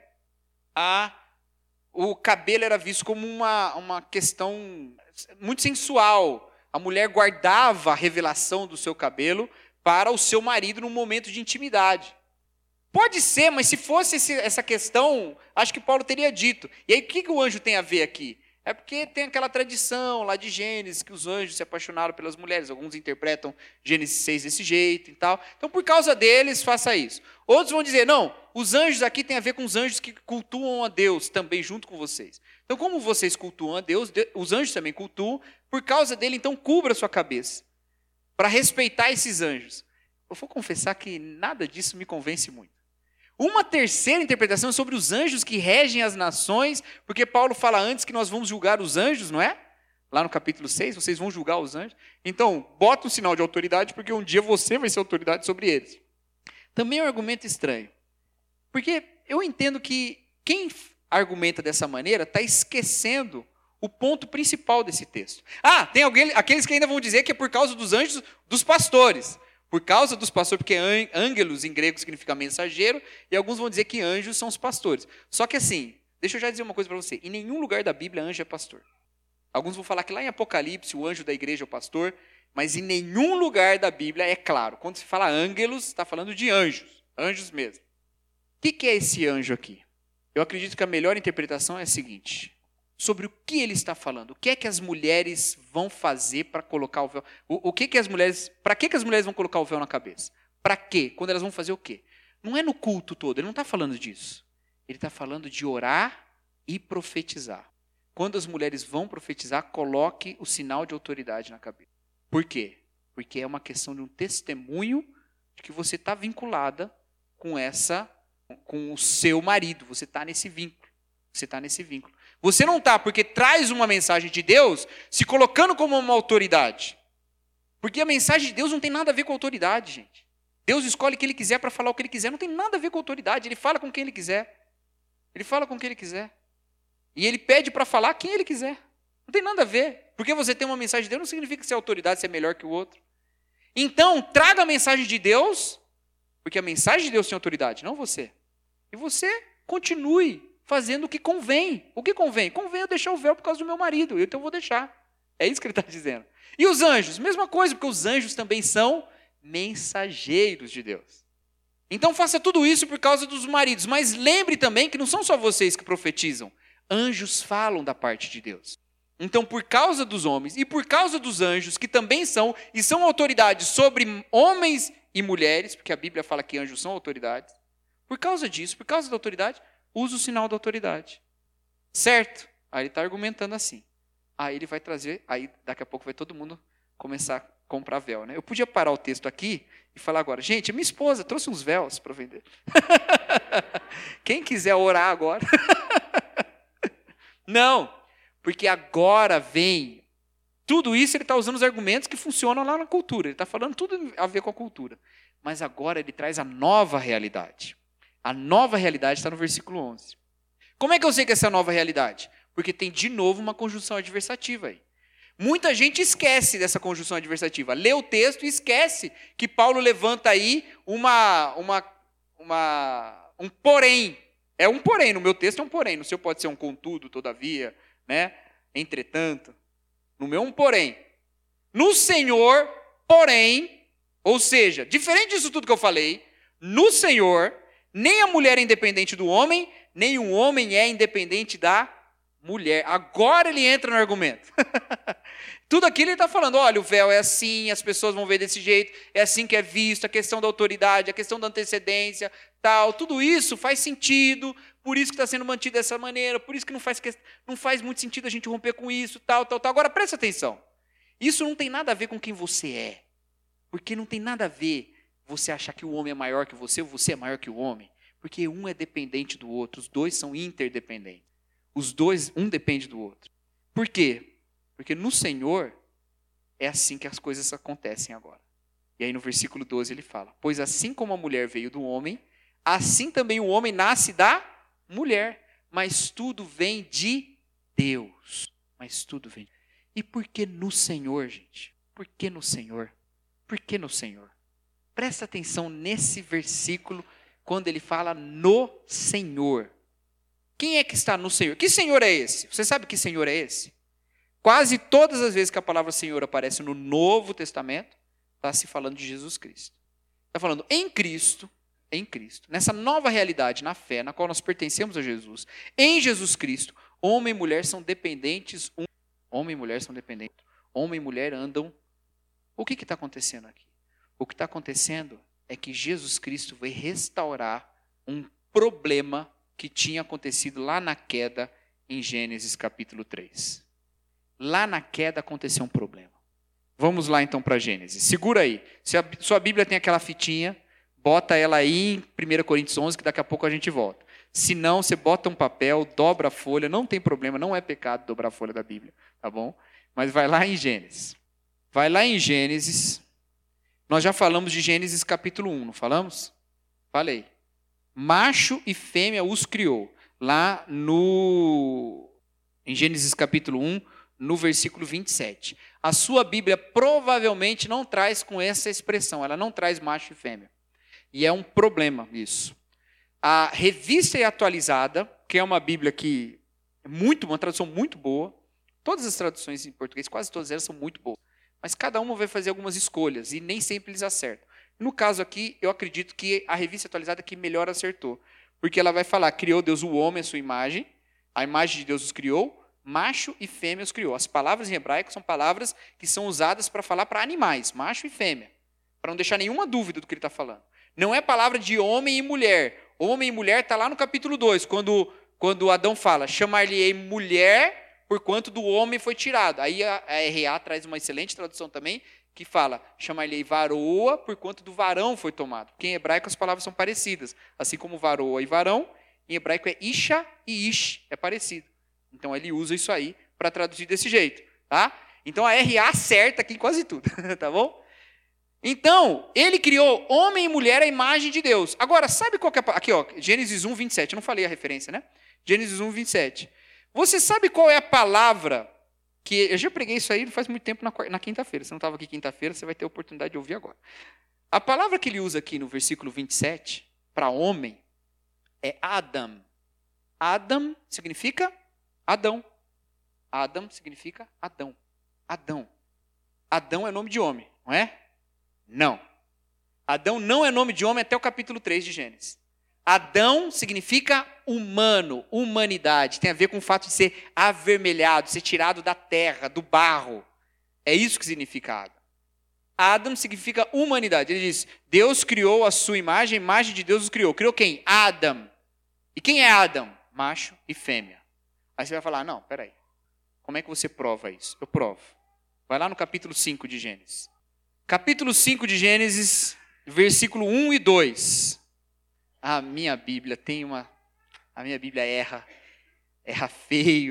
o cabelo era visto como uma questão muito sensual. A mulher guardava a revelação do seu cabelo para o seu marido num momento de intimidade. Pode ser, mas se fosse essa questão, acho que Paulo teria dito. E aí o que o anjo tem a ver aqui? É porque tem aquela tradição lá de Gênesis, que os anjos se apaixonaram pelas mulheres. Alguns interpretam Gênesis 6 desse jeito e tal. Então, por causa deles, faça isso. Outros vão dizer, não, os anjos aqui tem a ver com os anjos que cultuam a Deus também junto com vocês. Então, como vocês cultuam a Deus, os anjos também cultuam. Por causa dele, então, cubra a sua cabeça. Para respeitar esses anjos. Eu vou confessar que nada disso me convence muito. Uma terceira interpretação é sobre os anjos que regem as nações, porque Paulo fala antes que nós vamos julgar os anjos, não é? Lá no capítulo 6, vocês vão julgar os anjos. Então, bota um sinal de autoridade, porque um dia você vai ser autoridade sobre eles. Também é um argumento estranho. Porque eu entendo que quem argumenta dessa maneira está esquecendo o ponto principal desse texto. Tem aqueles que ainda vão dizer que é por causa dos anjos dos pastores. Por causa dos pastores, porque ângelos em grego significa mensageiro, e alguns vão dizer que anjos são os pastores. Só que assim, deixa eu já dizer uma coisa para você, em nenhum lugar da Bíblia anjo é pastor. Alguns vão falar que lá em Apocalipse o anjo da igreja é o pastor, mas em nenhum lugar da Bíblia é claro. Quando se fala ângelos, está falando de anjos, anjos mesmo. O que é esse anjo aqui? Eu acredito que a melhor interpretação é a seguinte: sobre o que ele está falando, o que é que as mulheres vão fazer para colocar o véu, para que as mulheres vão colocar o véu na cabeça? Para quê? Quando elas vão fazer o quê? Não é no culto todo, ele não está falando disso. Ele está falando de orar e profetizar. quando as mulheres vão profetizar, coloque o sinal de autoridade na cabeça. Por quê? Porque é uma questão de um testemunho de que você está vinculada com o seu marido. Você está nesse vínculo. Você não está porque traz uma mensagem de Deus se colocando como uma autoridade. Porque a mensagem de Deus não tem nada a ver com autoridade, gente. Deus escolhe o que Ele quiser para falar o que Ele quiser. Não tem nada a ver com autoridade. Ele fala com quem Ele quiser. E Ele pede para falar quem Ele quiser. Não tem nada a ver. Porque você tem uma mensagem de Deus não significa que você é autoridade, você é melhor que o outro. Então, traga a mensagem de Deus, porque a mensagem de Deus tem autoridade, não você. E você continue fazendo o que convém. O que convém? Convém eu deixar o véu por causa do meu marido, então eu vou deixar. É isso que ele está dizendo. E os anjos? Mesma coisa, porque os anjos também são mensageiros de Deus. Então faça tudo isso por causa dos maridos, mas lembre também que não são só vocês que profetizam. Anjos falam da parte de Deus. Então, por causa dos homens e por causa dos anjos, que também são autoridades sobre homens e mulheres, porque a Bíblia fala que anjos são autoridades, por causa disso, por causa da autoridade, usa o sinal da autoridade. Certo? Aí ele está argumentando assim. Aí ele vai trazer, aí daqui a pouco vai todo mundo começar a comprar véu, né? Eu podia parar o texto aqui e falar agora, gente, minha esposa trouxe uns véus para vender. Quem quiser orar agora. Não. Porque agora vem, tudo isso ele está usando os argumentos que funcionam lá na cultura. Ele está falando tudo a ver com a cultura. Mas agora ele traz a nova realidade. A nova realidade está no versículo 11. Como é que eu sei que essa é a nova realidade? Porque tem de novo uma conjunção adversativa aí. Muita gente esquece dessa conjunção adversativa. Lê o texto e esquece que Paulo levanta aí um porém. É um porém, no meu texto é um porém. No seu pode ser um contudo, todavia, né? Entretanto. No meu um porém. No Senhor, porém, ou seja, diferente disso tudo que eu falei, no Senhor, nem a mulher é independente do homem, nem o homem é independente da mulher. Agora ele entra no argumento. Tudo aquilo ele está falando, olha, o véu é assim, as pessoas vão ver desse jeito, é assim que é visto, a questão da autoridade, a questão da antecedência, tal, tudo isso faz sentido, por isso que está sendo mantido dessa maneira, por isso que não faz muito sentido a gente romper com isso, tal. Agora, presta atenção. Isso não tem nada a ver com quem você é. Porque não tem nada a ver você achar que o homem é maior que você ou você é maior que o homem. Porque um é dependente do outro, os dois são interdependentes. Os dois, um depende do outro. Por quê? Porque no Senhor é assim que as coisas acontecem agora. E aí no versículo 12 ele fala, pois assim como a mulher veio do homem, assim também o homem nasce da mulher. Mas tudo vem de Deus. E por que no Senhor, gente? Por que no Senhor? Por que no Senhor? Presta atenção nesse versículo, quando ele fala no Senhor. Quem é que está no Senhor? Que Senhor é esse? Você sabe que Senhor é esse? Quase todas as vezes que a palavra Senhor aparece no Novo Testamento, está se falando de Jesus Cristo. Está falando em Cristo, nessa nova realidade, na fé, na qual nós pertencemos a Jesus. Em Jesus Cristo, homem e mulher são dependentes. Homem e mulher são dependentes. Homem e mulher andam. O que está acontecendo aqui? O que está acontecendo é que Jesus Cristo veio restaurar um problema que tinha acontecido lá na queda em Gênesis capítulo 3. Lá na queda aconteceu um problema. Vamos lá então para Gênesis. Segura aí. Se a sua Bíblia tem aquela fitinha, bota ela aí em 1 Coríntios 11, que daqui a pouco a gente volta. Se não, você bota um papel, dobra a folha, não tem problema, não é pecado dobrar a folha da Bíblia, tá bom? Mas vai lá em Gênesis. Vai lá em Gênesis. Nós já falamos de Gênesis capítulo 1, não falamos? Falei. Macho e fêmea os criou. Lá em Gênesis capítulo 1, no versículo 27. A sua Bíblia provavelmente não traz com essa expressão, ela não traz macho e fêmea. E é um problema isso. A Revista e Atualizada, que é uma Bíblia que é uma tradução muito boa, todas as traduções em português, quase todas elas são muito boas, mas cada uma vai fazer algumas escolhas e nem sempre eles acertam. No caso aqui, eu acredito que a Revista Atualizada que melhor acertou, porque ela vai falar, criou Deus o homem, a sua imagem, a imagem de Deus os criou, macho e fêmea os criou. As palavras em hebraico são palavras que são usadas para falar para animais, macho e fêmea, para não deixar nenhuma dúvida do que ele está falando. Não é palavra de homem e mulher. Homem e mulher está lá no capítulo 2, quando Adão fala, chamar-lhe-ei mulher, porquanto do homem foi tirado. Aí a RA traz uma excelente tradução também, que fala, chamar-lhe varoa, porquanto do varão foi tomado. Porque em hebraico as palavras são parecidas. Assim como varoa e varão, em hebraico é isha e ish, é parecido. Então ele usa isso aí para traduzir desse jeito, tá? Então a RA acerta aqui em quase tudo, tá bom? Então, ele criou homem e mulher à imagem de Deus. Agora, sabe qual que é a... Aqui, ó, Gênesis 1, 27. Eu não falei a referência, né? Gênesis 1, 27. Você sabe qual é a palavra que... Eu já preguei isso aí faz muito tempo na quinta-feira. Você não estava aqui quinta-feira, você vai ter a oportunidade de ouvir agora. A palavra que ele usa aqui no versículo 27, para homem, é Adam. Adam significa Adão. Adam significa Adão. Adão. Adão é nome de homem, não é? Não. Adão não é nome de homem até o capítulo 3 de Gênesis. Adão significa humano, humanidade. Tem a ver com o fato de ser avermelhado, ser tirado da terra, do barro. É isso que significa Adam. Adam significa humanidade. Ele diz, Deus criou a sua imagem, a imagem de Deus os criou. Criou quem? Adam. E quem é Adam? Macho e fêmea. Aí você vai falar, não, peraí. Como é que você prova isso? Eu provo. Vai lá no capítulo 5 de Gênesis. Capítulo 5 de Gênesis, versículo 1 e 2. A minha Bíblia erra. Erra feio.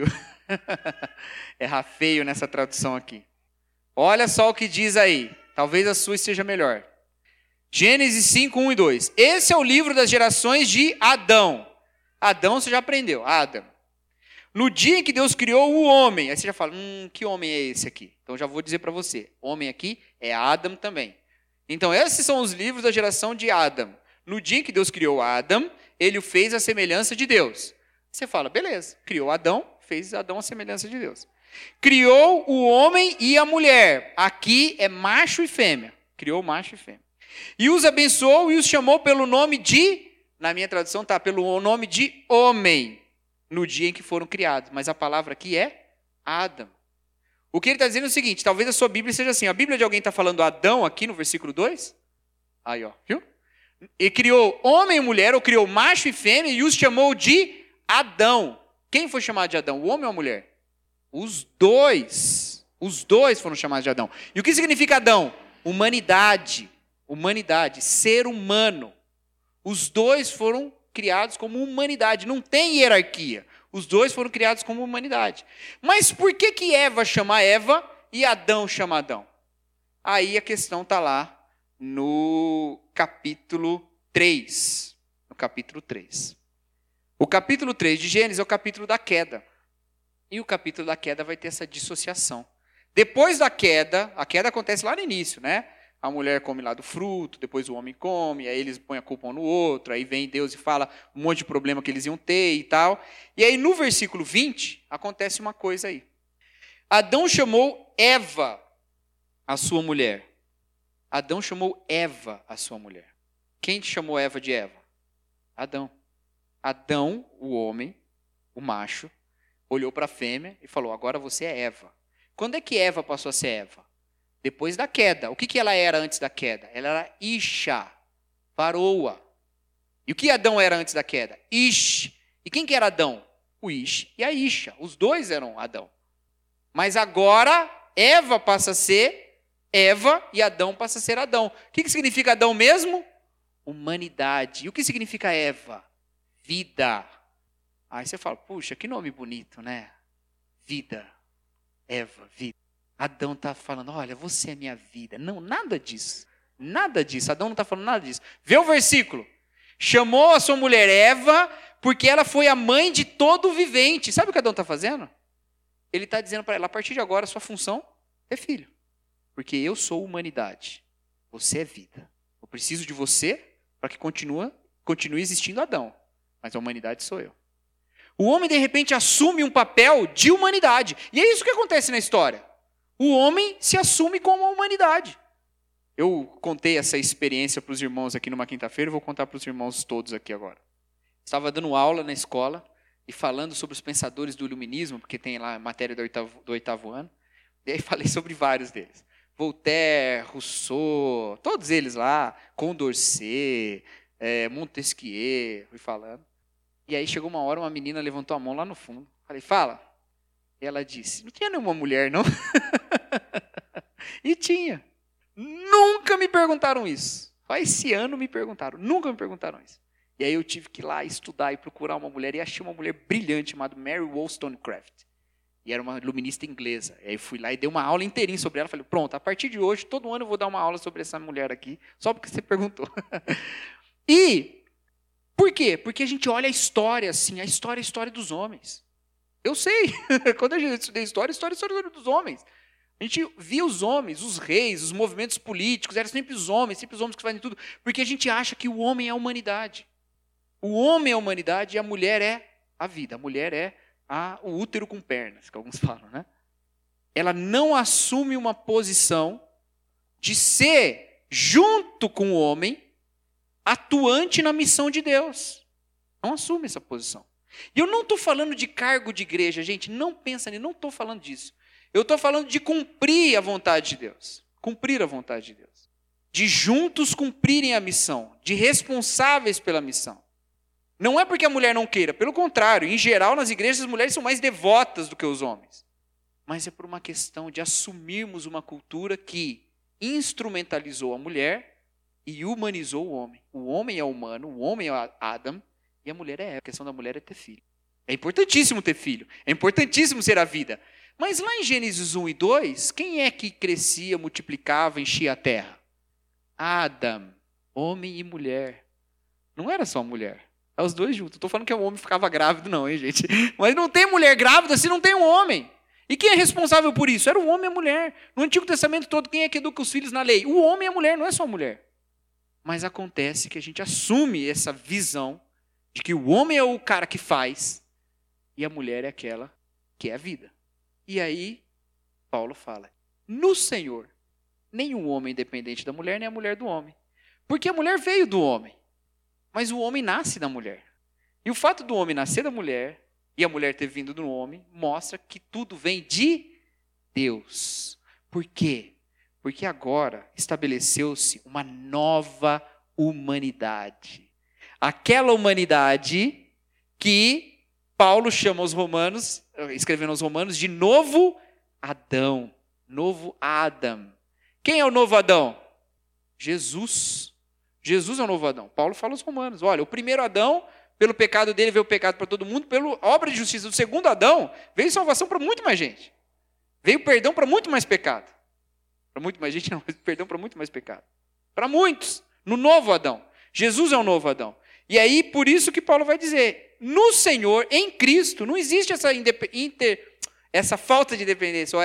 Erra feio nessa tradução aqui. Olha só o que diz aí. Talvez a sua esteja melhor. Gênesis 5, 1 e 2. Esse é o livro das gerações de Adão. Adão você já aprendeu, Adam. No dia em que Deus criou o homem, aí você já fala, que homem é esse aqui? Então já vou dizer para você, homem aqui é Adam também. Então esses são os livros da geração de Adam. No dia em que Deus criou Adam, ele o fez à semelhança de Deus. Você fala, beleza, criou Adão, fez Adão à semelhança de Deus. Criou o homem e a mulher. Aqui é macho e fêmea. Criou macho e fêmea. E os abençoou e os chamou pelo nome de, na minha tradução está, pelo nome de homem. No dia em que foram criados. Mas a palavra aqui é Adam. O que ele está dizendo é o seguinte, talvez a sua Bíblia seja assim. A Bíblia de alguém está falando Adão aqui no versículo 2. Aí, ó, viu? E criou homem e mulher, ou criou macho e fêmea, e os chamou de Adão. Quem foi chamado de Adão? O homem ou a mulher? Os dois. Os dois foram chamados de Adão. E o que significa Adão? Humanidade. Humanidade. Ser humano. Os dois foram criados como humanidade, não tem hierarquia. Os dois foram criados como humanidade. Mas por que Eva chama Eva e Adão chama Adão? Aí a questão está lá no capítulo 3. No capítulo 3. O capítulo 3 de Gênesis é o capítulo da queda. E o capítulo da queda vai ter essa dissociação. Depois da queda, a queda acontece lá no início, né? A mulher come lá do fruto, depois o homem come, aí eles põem a culpa um no outro, aí vem Deus e fala um monte de problema que eles iam ter e tal. E aí no versículo 20, acontece uma coisa aí. Adão chamou Eva, a sua mulher. Adão chamou Eva, a sua mulher. Quem chamou Eva de Eva? Adão. Adão, o homem, o macho, olhou para a fêmea e falou, agora você é Eva. Quando é que Eva passou a ser Eva? Depois da queda. O que ela era antes da queda? Ela era Isha, varoa. E o que Adão era antes da queda? Ish. E quem que era Adão? O Ish e a Isha. Os dois eram Adão. Mas agora Eva passa a ser Eva e Adão passa a ser Adão. O que significa Adão mesmo? Humanidade. E o que significa Eva? Vida. Aí você fala, puxa, que nome bonito, né? Vida. Eva, vida. Adão está falando, olha, você é minha vida. Não, nada disso. Nada disso. Adão não está falando nada disso. Vê o versículo. Chamou a sua mulher Eva, porque ela foi a mãe de todo vivente. Sabe o que Adão está fazendo? Ele está dizendo para ela, a partir de agora, a sua função é filho. Porque eu sou humanidade. Você é vida. Eu preciso de você para que continue existindo Adão. Mas a humanidade sou eu. O homem, de repente, assume um papel de humanidade. E é isso que acontece na história. O homem se assume como a humanidade. Eu contei essa experiência para os irmãos aqui numa quinta-feira, vou contar para os irmãos todos aqui agora. Estava dando aula na escola e falando sobre os pensadores do iluminismo, porque tem lá a matéria do oitavo ano, e aí falei sobre vários deles. Voltaire, Rousseau, todos eles lá, Condorcet, Montesquieu, fui falando. E aí chegou uma hora, uma menina levantou a mão lá no fundo. Falei, fala. Ela disse, não tinha nenhuma mulher, não? E tinha. Nunca me perguntaram isso. Só esse ano me perguntaram. Nunca me perguntaram isso. E aí eu tive que ir lá estudar e procurar uma mulher. E achei uma mulher brilhante chamada Mary Wollstonecraft. E era uma iluminista inglesa. E aí fui lá e dei uma aula inteirinha sobre ela. Falei, pronto, a partir de hoje, todo ano eu vou dar uma aula sobre essa mulher aqui. Só porque você perguntou. E por quê? Porque a gente olha a história assim. A história é a história dos homens. Eu sei. Quando a gente estuda história, a história dos homens. A gente via os homens, os reis, os movimentos políticos. Eram sempre os homens que fazem tudo. Porque a gente acha que o homem é a humanidade. O homem é a humanidade e a mulher é a vida. A mulher é o útero com pernas, que alguns falam, né? Ela não assume uma posição de ser, junto com o homem, atuante na missão de Deus. Não assume essa posição. E eu não estou falando de cargo de igreja, gente, não pensa nisso, não estou falando disso. Eu estou falando de cumprir a vontade de Deus. Cumprir a vontade de Deus. De juntos cumprirem a missão, de responsáveis pela missão. Não é porque a mulher não queira, pelo contrário, em geral nas igrejas as mulheres são mais devotas do que os homens. Mas é por uma questão de assumirmos uma cultura que instrumentalizou a mulher e humanizou o homem. O homem é humano, o homem é Adam e a mulher é Eva. A questão da mulher é ter filho. É importantíssimo ter filho, é importantíssimo ser a vida. Mas lá em Gênesis 1 e 2, quem é que crescia, multiplicava, enchia a terra? Adam, homem e mulher. Não era só a mulher. É os dois juntos. Não estou falando que o homem ficava grávido, não, hein, gente? Mas não tem mulher grávida se não tem um homem. E quem é responsável por isso? Era o homem e a mulher. No Antigo Testamento todo, quem é que educa os filhos na lei? O homem e a mulher, não é só a mulher. Mas acontece que a gente assume essa visão de que o homem é o cara que faz e a mulher é aquela que é a vida. E aí, Paulo fala, no Senhor, nenhum homem é independente da mulher, nem a mulher do homem. Porque a mulher veio do homem. Mas o homem nasce da mulher. E o fato do homem nascer da mulher e a mulher ter vindo do homem mostra que tudo vem de Deus. Por quê? Porque agora estabeleceu-se uma nova humanidade. Aquela humanidade que Paulo chama os romanos, escrevendo aos romanos, de novo Adão. Novo Adam. Quem é o novo Adão? Jesus. Jesus é o novo Adão. Paulo fala aos romanos, olha, o primeiro Adão, pelo pecado dele veio o pecado para todo mundo, pela obra de justiça do segundo Adão, veio salvação para muito mais gente. Veio perdão para muito mais pecado. Para muito mais gente não, mas perdão para muito mais pecado. Para muitos, no novo Adão. Jesus é o novo Adão. E aí, por isso que Paulo vai dizer, no Senhor, em Cristo, não existe essa falta de dependência, ou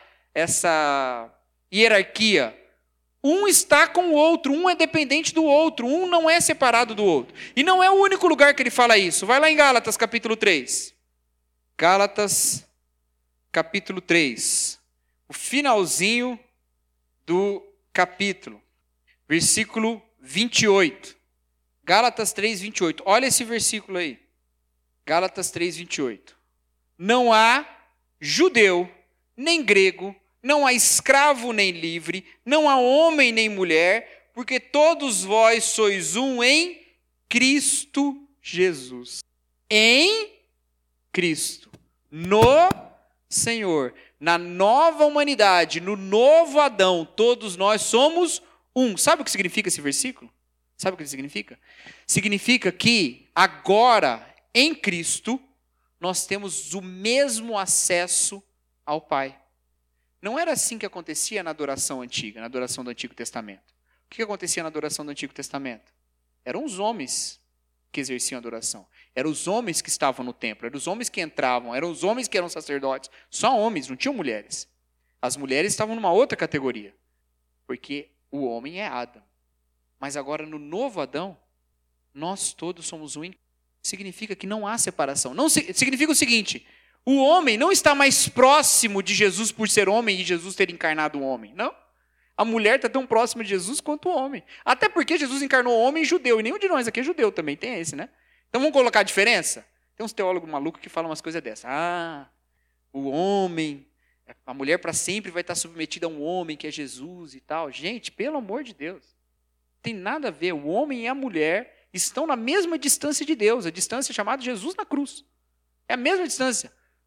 essa hierarquia. Um está com o outro, um é dependente do outro, um não é separado do outro. E não é o único lugar que ele fala isso. Vai lá em Gálatas, capítulo 3. Gálatas, capítulo 3. O finalzinho do capítulo. Versículo 28. Gálatas 3, 28. Olha esse versículo aí. Gálatas 3, 28. Não há judeu, nem grego, não há escravo nem livre, não há homem nem mulher, porque todos vós sois um em Cristo Jesus. Em Cristo. No Senhor. Na nova humanidade, no novo Adão, todos nós somos um. Sabe o que significa esse versículo? Sabe o que significa? Significa que agora, em Cristo, nós temos o mesmo acesso ao Pai. Não era assim que acontecia na adoração antiga, na adoração do Antigo Testamento. O que acontecia na adoração do Antigo Testamento? Eram os homens que exerciam a adoração. Eram os homens que estavam no templo, eram os homens que entravam, eram os homens que eram sacerdotes. Só homens, não tinham mulheres. As mulheres estavam numa outra categoria, porque o homem é Adão. Mas agora, no novo Adão, nós todos somos um. Significa que não há separação. Não significa o seguinte... O homem não está mais próximo de Jesus por ser homem e Jesus ter encarnado um homem. Não. A mulher está tão próxima de Jesus quanto o homem. Até porque Jesus encarnou homem judeu. E nenhum de nós aqui é judeu também. Tem esse, né? Então vamos colocar a diferença? Tem uns teólogos malucos que falam umas coisas dessas. O homem, a mulher para sempre vai estar submetida a um homem que é Jesus e tal. Gente, pelo amor de Deus. Não tem nada a ver. O homem e a mulher estão na mesma distância de Deus. A distância chamada Jesus na cruz. É a mesma distância.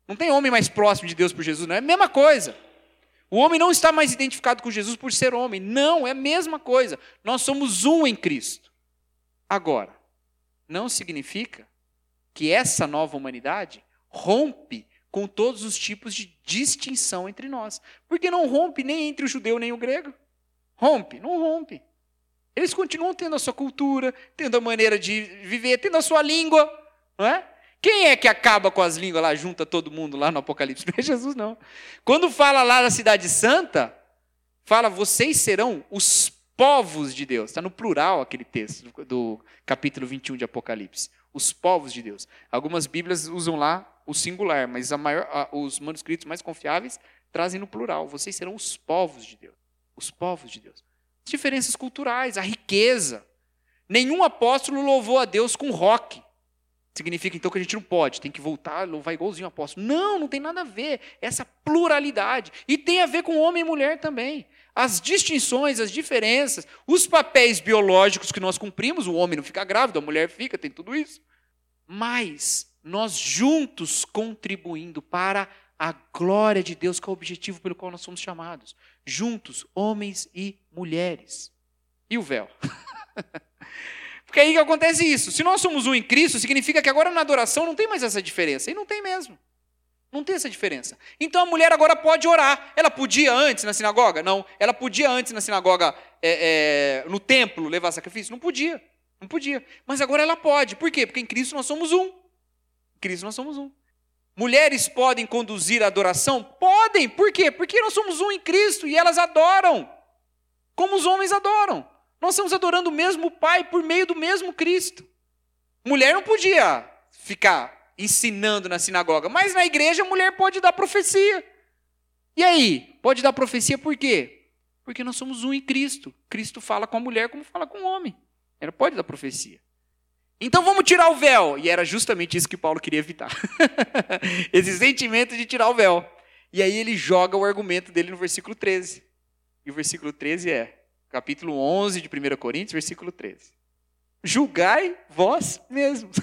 Não tem homem mais próximo de Deus por Jesus, não. É a mesma coisa. O homem não está mais identificado com Jesus por ser homem. Não, é a mesma coisa. Nós somos um em Cristo. Agora, não significa que essa nova humanidade rompe com todos os tipos de distinção entre nós. Porque não rompe nem entre o judeu nem o grego. Rompe? Não rompe. Eles continuam tendo a sua cultura, tendo a maneira de viver, tendo a sua língua, não é? Quem é que acaba com as línguas lá, junta todo mundo lá no Apocalipse? Não é Jesus, não. Quando fala lá da cidade santa, fala, vocês serão os povos de Deus. Está no plural aquele texto do capítulo 21 de Apocalipse. Os povos de Deus. Algumas Bíblias usam lá o singular, mas os manuscritos mais confiáveis trazem no plural. Vocês serão os povos de Deus. Os povos de Deus. As diferenças culturais, a riqueza. Nenhum apóstolo louvou a Deus com rock. Significa então que a gente não pode, tem que voltar a louvar igualzinho o apóstolo. Não, não tem nada a ver. Essa pluralidade. E tem a ver com homem e mulher também. As distinções, as diferenças, os papéis biológicos que nós cumprimos, o homem não fica grávido, a mulher fica, tem tudo isso. Mas nós juntos contribuindo para a glória de Deus, que é o objetivo pelo qual nós somos chamados. Juntos, homens e mulheres. E o véu? Porque aí que acontece isso. Se nós somos um em Cristo, significa que agora na adoração não tem mais essa diferença. E não tem mesmo. Não tem essa diferença. Então a mulher agora pode orar. Ela podia antes na sinagoga? Não. Ela podia antes na sinagoga, no templo, levar sacrifício? Não podia. Não podia. Mas agora ela pode. Por quê? Porque em Cristo nós somos um. Em Cristo nós somos um. Mulheres podem conduzir a adoração? Podem. Por quê? Porque nós somos um em Cristo e elas adoram. Como os homens adoram. Nós estamos adorando o mesmo Pai por meio do mesmo Cristo. Mulher não podia ficar ensinando na sinagoga, mas na igreja a mulher pode dar profecia. E aí? Pode dar profecia por quê? Porque nós somos um em Cristo. Cristo fala com a mulher como fala com o homem. Ela pode dar profecia. Então vamos tirar o véu. E era justamente isso que Paulo queria evitar. Esse sentimento de tirar o véu. E aí ele joga o argumento dele no versículo 13. E o versículo 13 é... Capítulo 11 de 1 Coríntios, versículo 13. Julgai vós mesmos.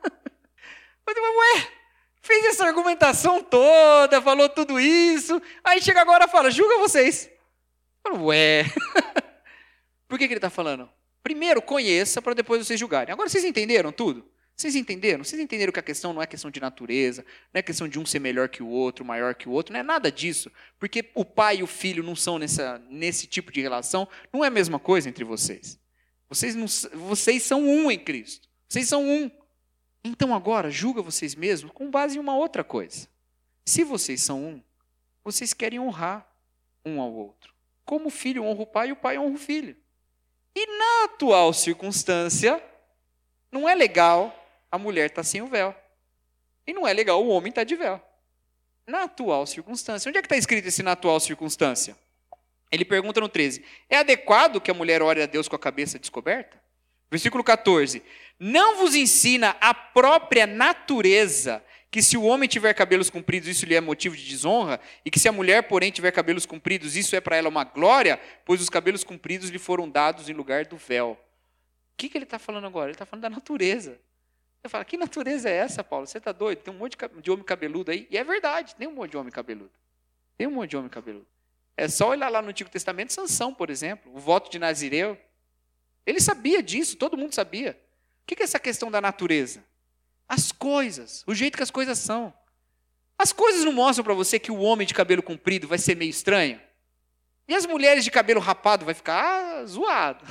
Ué, fez essa argumentação toda, falou tudo isso, aí chega agora e fala, julga vocês. Ué. Por que ele está falando? Primeiro, conheça para depois vocês julgarem. Agora vocês entenderam tudo? Vocês entenderam? Vocês entenderam que a questão não é questão de natureza, não é questão de um ser melhor que o outro, maior que o outro, não é nada disso. Porque o pai e o filho não são nesse tipo de relação, não é a mesma coisa entre vocês. Vocês são um em Cristo. Vocês são um. Então agora, julga vocês mesmos com base em uma outra coisa. Se vocês são um, vocês querem honrar um ao outro. Como o filho honra o pai e o pai honra o filho. E na atual circunstância, não é legal a mulher estar sem o véu. E não é legal o homem estar de véu. Na atual circunstância. Onde é que está escrito esse na atual circunstância? Ele pergunta no 13. É adequado que a mulher ore a Deus com a cabeça descoberta? Versículo 14. Não vos ensina a própria natureza que se o homem tiver cabelos compridos, isso lhe é motivo de desonra? E que se a mulher, porém, tiver cabelos compridos, isso é para ela uma glória? Pois os cabelos compridos lhe foram dados em lugar do véu. O que ele está falando agora? Ele está falando da natureza. Você fala, que natureza é essa, Paulo? Você está doido? Tem um monte de homem cabeludo aí. E é verdade, tem um monte de homem cabeludo. Tem um monte de homem cabeludo. É só olhar lá no Antigo Testamento, Sansão, por exemplo, o voto de Nazireu. Ele sabia disso, todo mundo sabia. O que é essa questão da natureza? As coisas, o jeito que as coisas são. As coisas não mostram para você que o homem de cabelo comprido vai ser meio estranho? E as mulheres de cabelo rapado vai ficar zoado.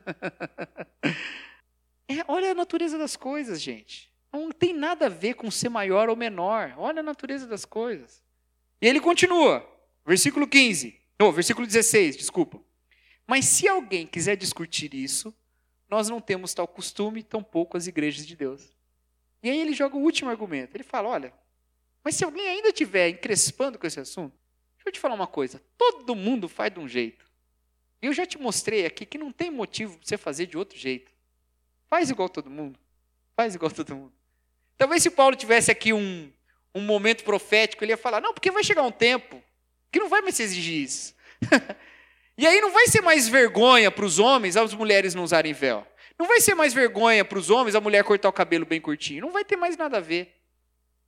Olha a natureza das coisas, gente. Não tem nada a ver com ser maior ou menor. Olha a natureza das coisas. E ele continua. Versículo 16, desculpa. Mas se alguém quiser discutir isso, nós não temos tal costume, tampouco as igrejas de Deus. E aí ele joga o último argumento. Ele fala, olha, mas se alguém ainda estiver encrespando com esse assunto, deixa eu te falar uma coisa. Todo mundo faz de um jeito. E eu já te mostrei aqui que não tem motivo para você fazer de outro jeito. Faz igual todo mundo. Faz igual todo mundo. Talvez se Paulo tivesse aqui um momento profético, ele ia falar, não, porque vai chegar um tempo que não vai mais se exigir isso. E aí não vai ser mais vergonha para os homens as mulheres não usarem véu. Não vai ser mais vergonha para os homens a mulher cortar o cabelo bem curtinho. Não vai ter mais nada a ver.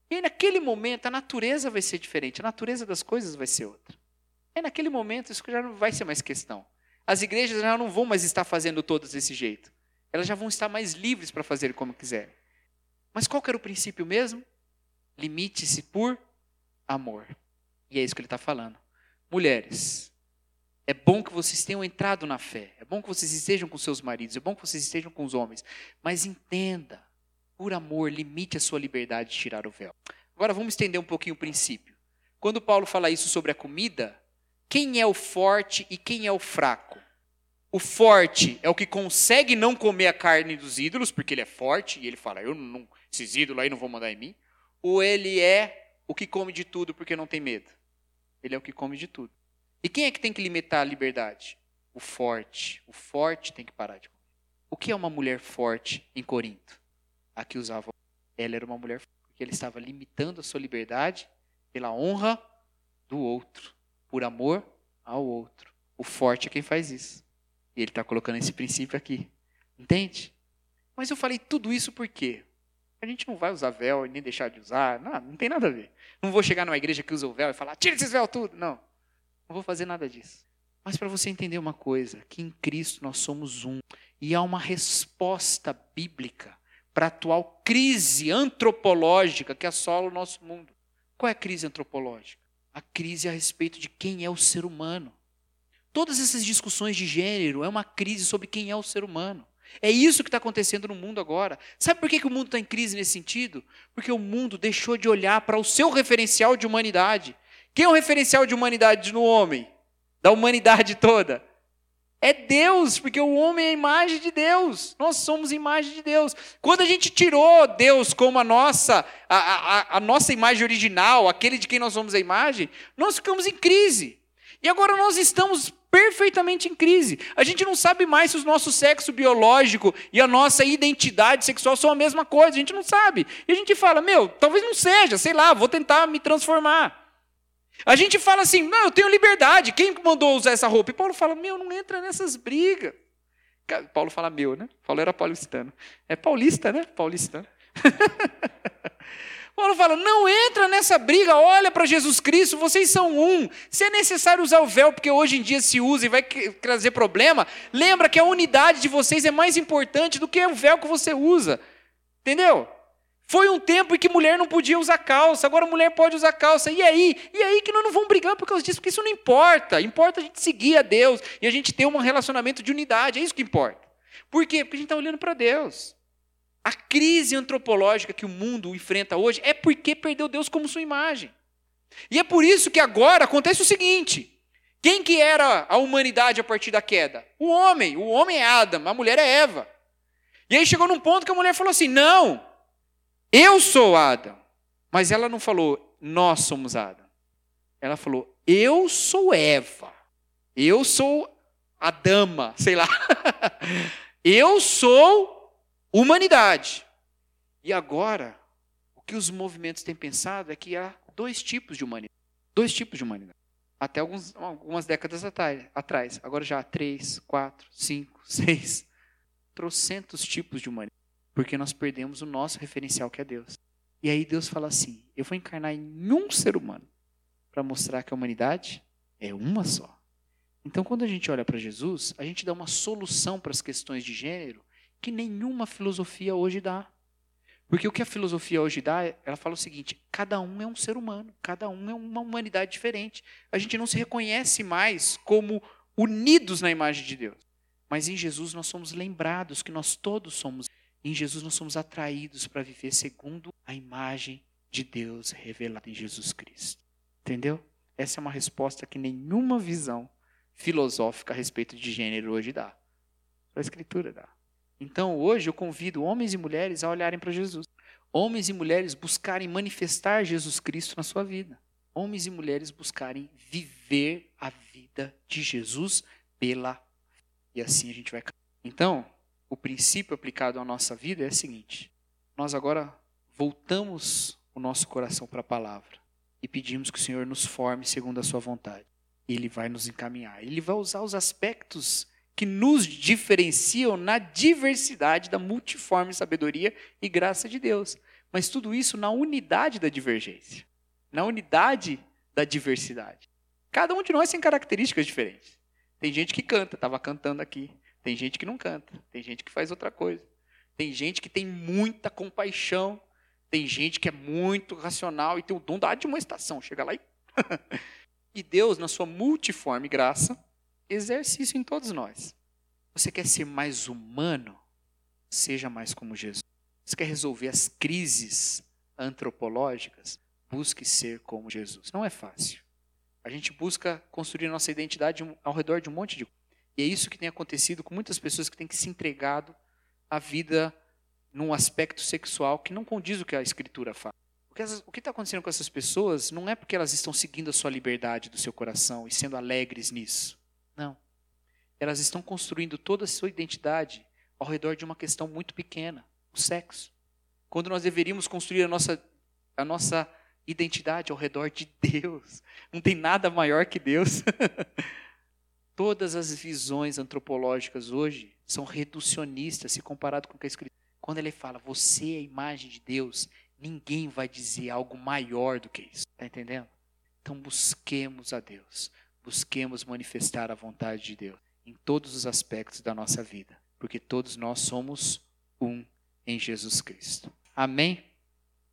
E aí, naquele momento, a natureza vai ser diferente, a natureza das coisas vai ser outra. E naquele momento, isso já não vai ser mais questão. As igrejas já não vão mais estar fazendo todas desse jeito. Elas já vão estar mais livres para fazer como quiserem. Mas qual que era o princípio mesmo? Limite-se por amor. E é isso que ele está falando. Mulheres, é bom que vocês tenham entrado na fé. É bom que vocês estejam com seus maridos. É bom que vocês estejam com os homens. Mas entenda, por amor, limite a sua liberdade de tirar o véu. Agora vamos estender um pouquinho o princípio. Quando Paulo fala isso sobre a comida, quem é o forte e quem é o fraco? O forte é o que consegue não comer a carne dos ídolos, porque ele é forte, e ele fala, esses ídolos aí não vão mandar em mim. Ou ele é o que come de tudo porque não tem medo? Ele é o que come de tudo. E quem é que tem que limitar a liberdade? O forte. O forte tem que parar de comer. O que é uma mulher forte em Corinto? A que usava. Ela era uma mulher forte, porque ele estava limitando a sua liberdade pela honra do outro, por amor ao outro. O forte é quem faz isso. E ele está colocando esse princípio aqui. Entende? Mas eu falei tudo isso por quê? A gente não vai usar véu e nem deixar de usar. Não tem nada a ver. Não vou chegar numa igreja que usa o véu e falar, tira esses véus tudo. Não vou fazer nada disso. Mas para você entender uma coisa, que em Cristo nós somos um. E há uma resposta bíblica para a atual crise antropológica que assola o nosso mundo. Qual é a crise antropológica? A crise a respeito de quem é o ser humano. Todas essas discussões de gênero é uma crise sobre quem é o ser humano. É isso que está acontecendo no mundo agora. Sabe por que o mundo está em crise nesse sentido? Porque o mundo deixou de olhar para o seu referencial de humanidade. Quem é o referencial de humanidade no homem? Da humanidade toda? É Deus, porque o homem é a imagem de Deus. Nós somos a imagem de Deus. Quando a gente tirou Deus como a nossa imagem original, aquele de quem nós somos a imagem, nós ficamos em crise. E agora nós estamos perfeitamente em crise. A gente não sabe mais se o nosso sexo biológico e a nossa identidade sexual são a mesma coisa. A gente não sabe. E a gente fala, talvez não seja, sei lá, vou tentar me transformar. A gente fala assim, não, eu tenho liberdade. Quem mandou usar essa roupa? E Paulo fala, não entra nessas brigas. Paulo fala né? Paulo era paulistano. É paulista, né? Paulistano. Paulo fala, não entra nessa briga, olha para Jesus Cristo, vocês são um. Se é necessário usar o véu, porque hoje em dia se usa e vai trazer problema, lembra que a unidade de vocês é mais importante do que o véu que você usa. Entendeu? Foi um tempo em que mulher não podia usar calça, agora a mulher pode usar calça. E aí que nós não vamos brigar por causa disso, porque isso não importa. Importa a gente seguir a Deus e a gente ter um relacionamento de unidade, é isso que importa. Por quê? Porque a gente está olhando para Deus. A crise antropológica que o mundo enfrenta hoje é porque perdeu Deus como sua imagem. E é por isso que agora acontece o seguinte, quem que era a humanidade a partir da queda? O homem é Adão, a mulher é Eva. E aí chegou num ponto que a mulher falou assim, não, eu sou Adão. Mas ela não falou, nós somos Adão. Ela falou, eu sou Eva. Eu sou a dama, sei lá. Eu sou humanidade. E agora, o que os movimentos têm pensado é que há dois tipos de humanidade. Até algumas décadas atrás. Agora já há 3, 4, 5, 6, trocentos tipos de humanidade. Porque nós perdemos o nosso referencial que é Deus. E aí Deus fala assim, eu vou encarnar em um ser humano para mostrar que a humanidade é uma só. Então quando a gente olha para Jesus, a gente dá uma solução para as questões de gênero que nenhuma filosofia hoje dá. Porque o que a filosofia hoje dá, ela fala o seguinte, cada um é um ser humano, cada um é uma humanidade diferente. A gente não se reconhece mais como unidos na imagem de Deus. Mas em Jesus nós somos lembrados que nós todos somos. Em Jesus nós somos atraídos para viver segundo a imagem de Deus revelada em Jesus Cristo. Entendeu? Essa é uma resposta que nenhuma visão filosófica a respeito de gênero hoje dá. A Escritura dá. Então, hoje eu convido homens e mulheres a olharem para Jesus. Homens e mulheres buscarem manifestar Jesus Cristo na sua vida. Homens e mulheres buscarem viver a vida de Jesus pela fé. E assim a gente vai... Então, o princípio aplicado à nossa vida é o seguinte. Nós agora voltamos o nosso coração para a palavra e pedimos que o Senhor nos forme segundo a sua vontade. Ele vai nos encaminhar. Ele vai usar os aspectos que nos diferenciam na diversidade da multiforme sabedoria e graça de Deus. Mas tudo isso na unidade da divergência, na unidade da diversidade. Cada um de nós tem características diferentes. Tem gente que canta, estava cantando aqui. Tem gente que não canta, tem gente que faz outra coisa. Tem gente que tem muita compaixão, tem gente que é muito racional e tem o dom da admoestação. Chega lá e... E Deus, na sua multiforme graça, exerce isso em todos nós. Você quer ser mais humano? Seja mais como Jesus. Você quer resolver as crises antropológicas? Busque ser como Jesus. Não é fácil. A gente busca construir a nossa identidade ao redor de um monte de coisa. E é isso que tem acontecido com muitas pessoas que têm que se entregado à vida num aspecto sexual que não condiz com o que a Escritura fala. O que está acontecendo com essas pessoas não é porque elas estão seguindo a sua liberdade do seu coração e sendo alegres nisso. Não. Elas estão construindo toda a sua identidade ao redor de uma questão muito pequena, o sexo. Quando nós deveríamos construir a nossa identidade ao redor de Deus. Não tem nada maior que Deus. Todas as visões antropológicas hoje são reducionistas se comparado com o que é escrito. Quando ele fala, você é a imagem de Deus, ninguém vai dizer algo maior do que isso. Está entendendo? Então busquemos a Deus. Busquemos manifestar a vontade de Deus em todos os aspectos da nossa vida. Porque todos nós somos um em Jesus Cristo. Amém?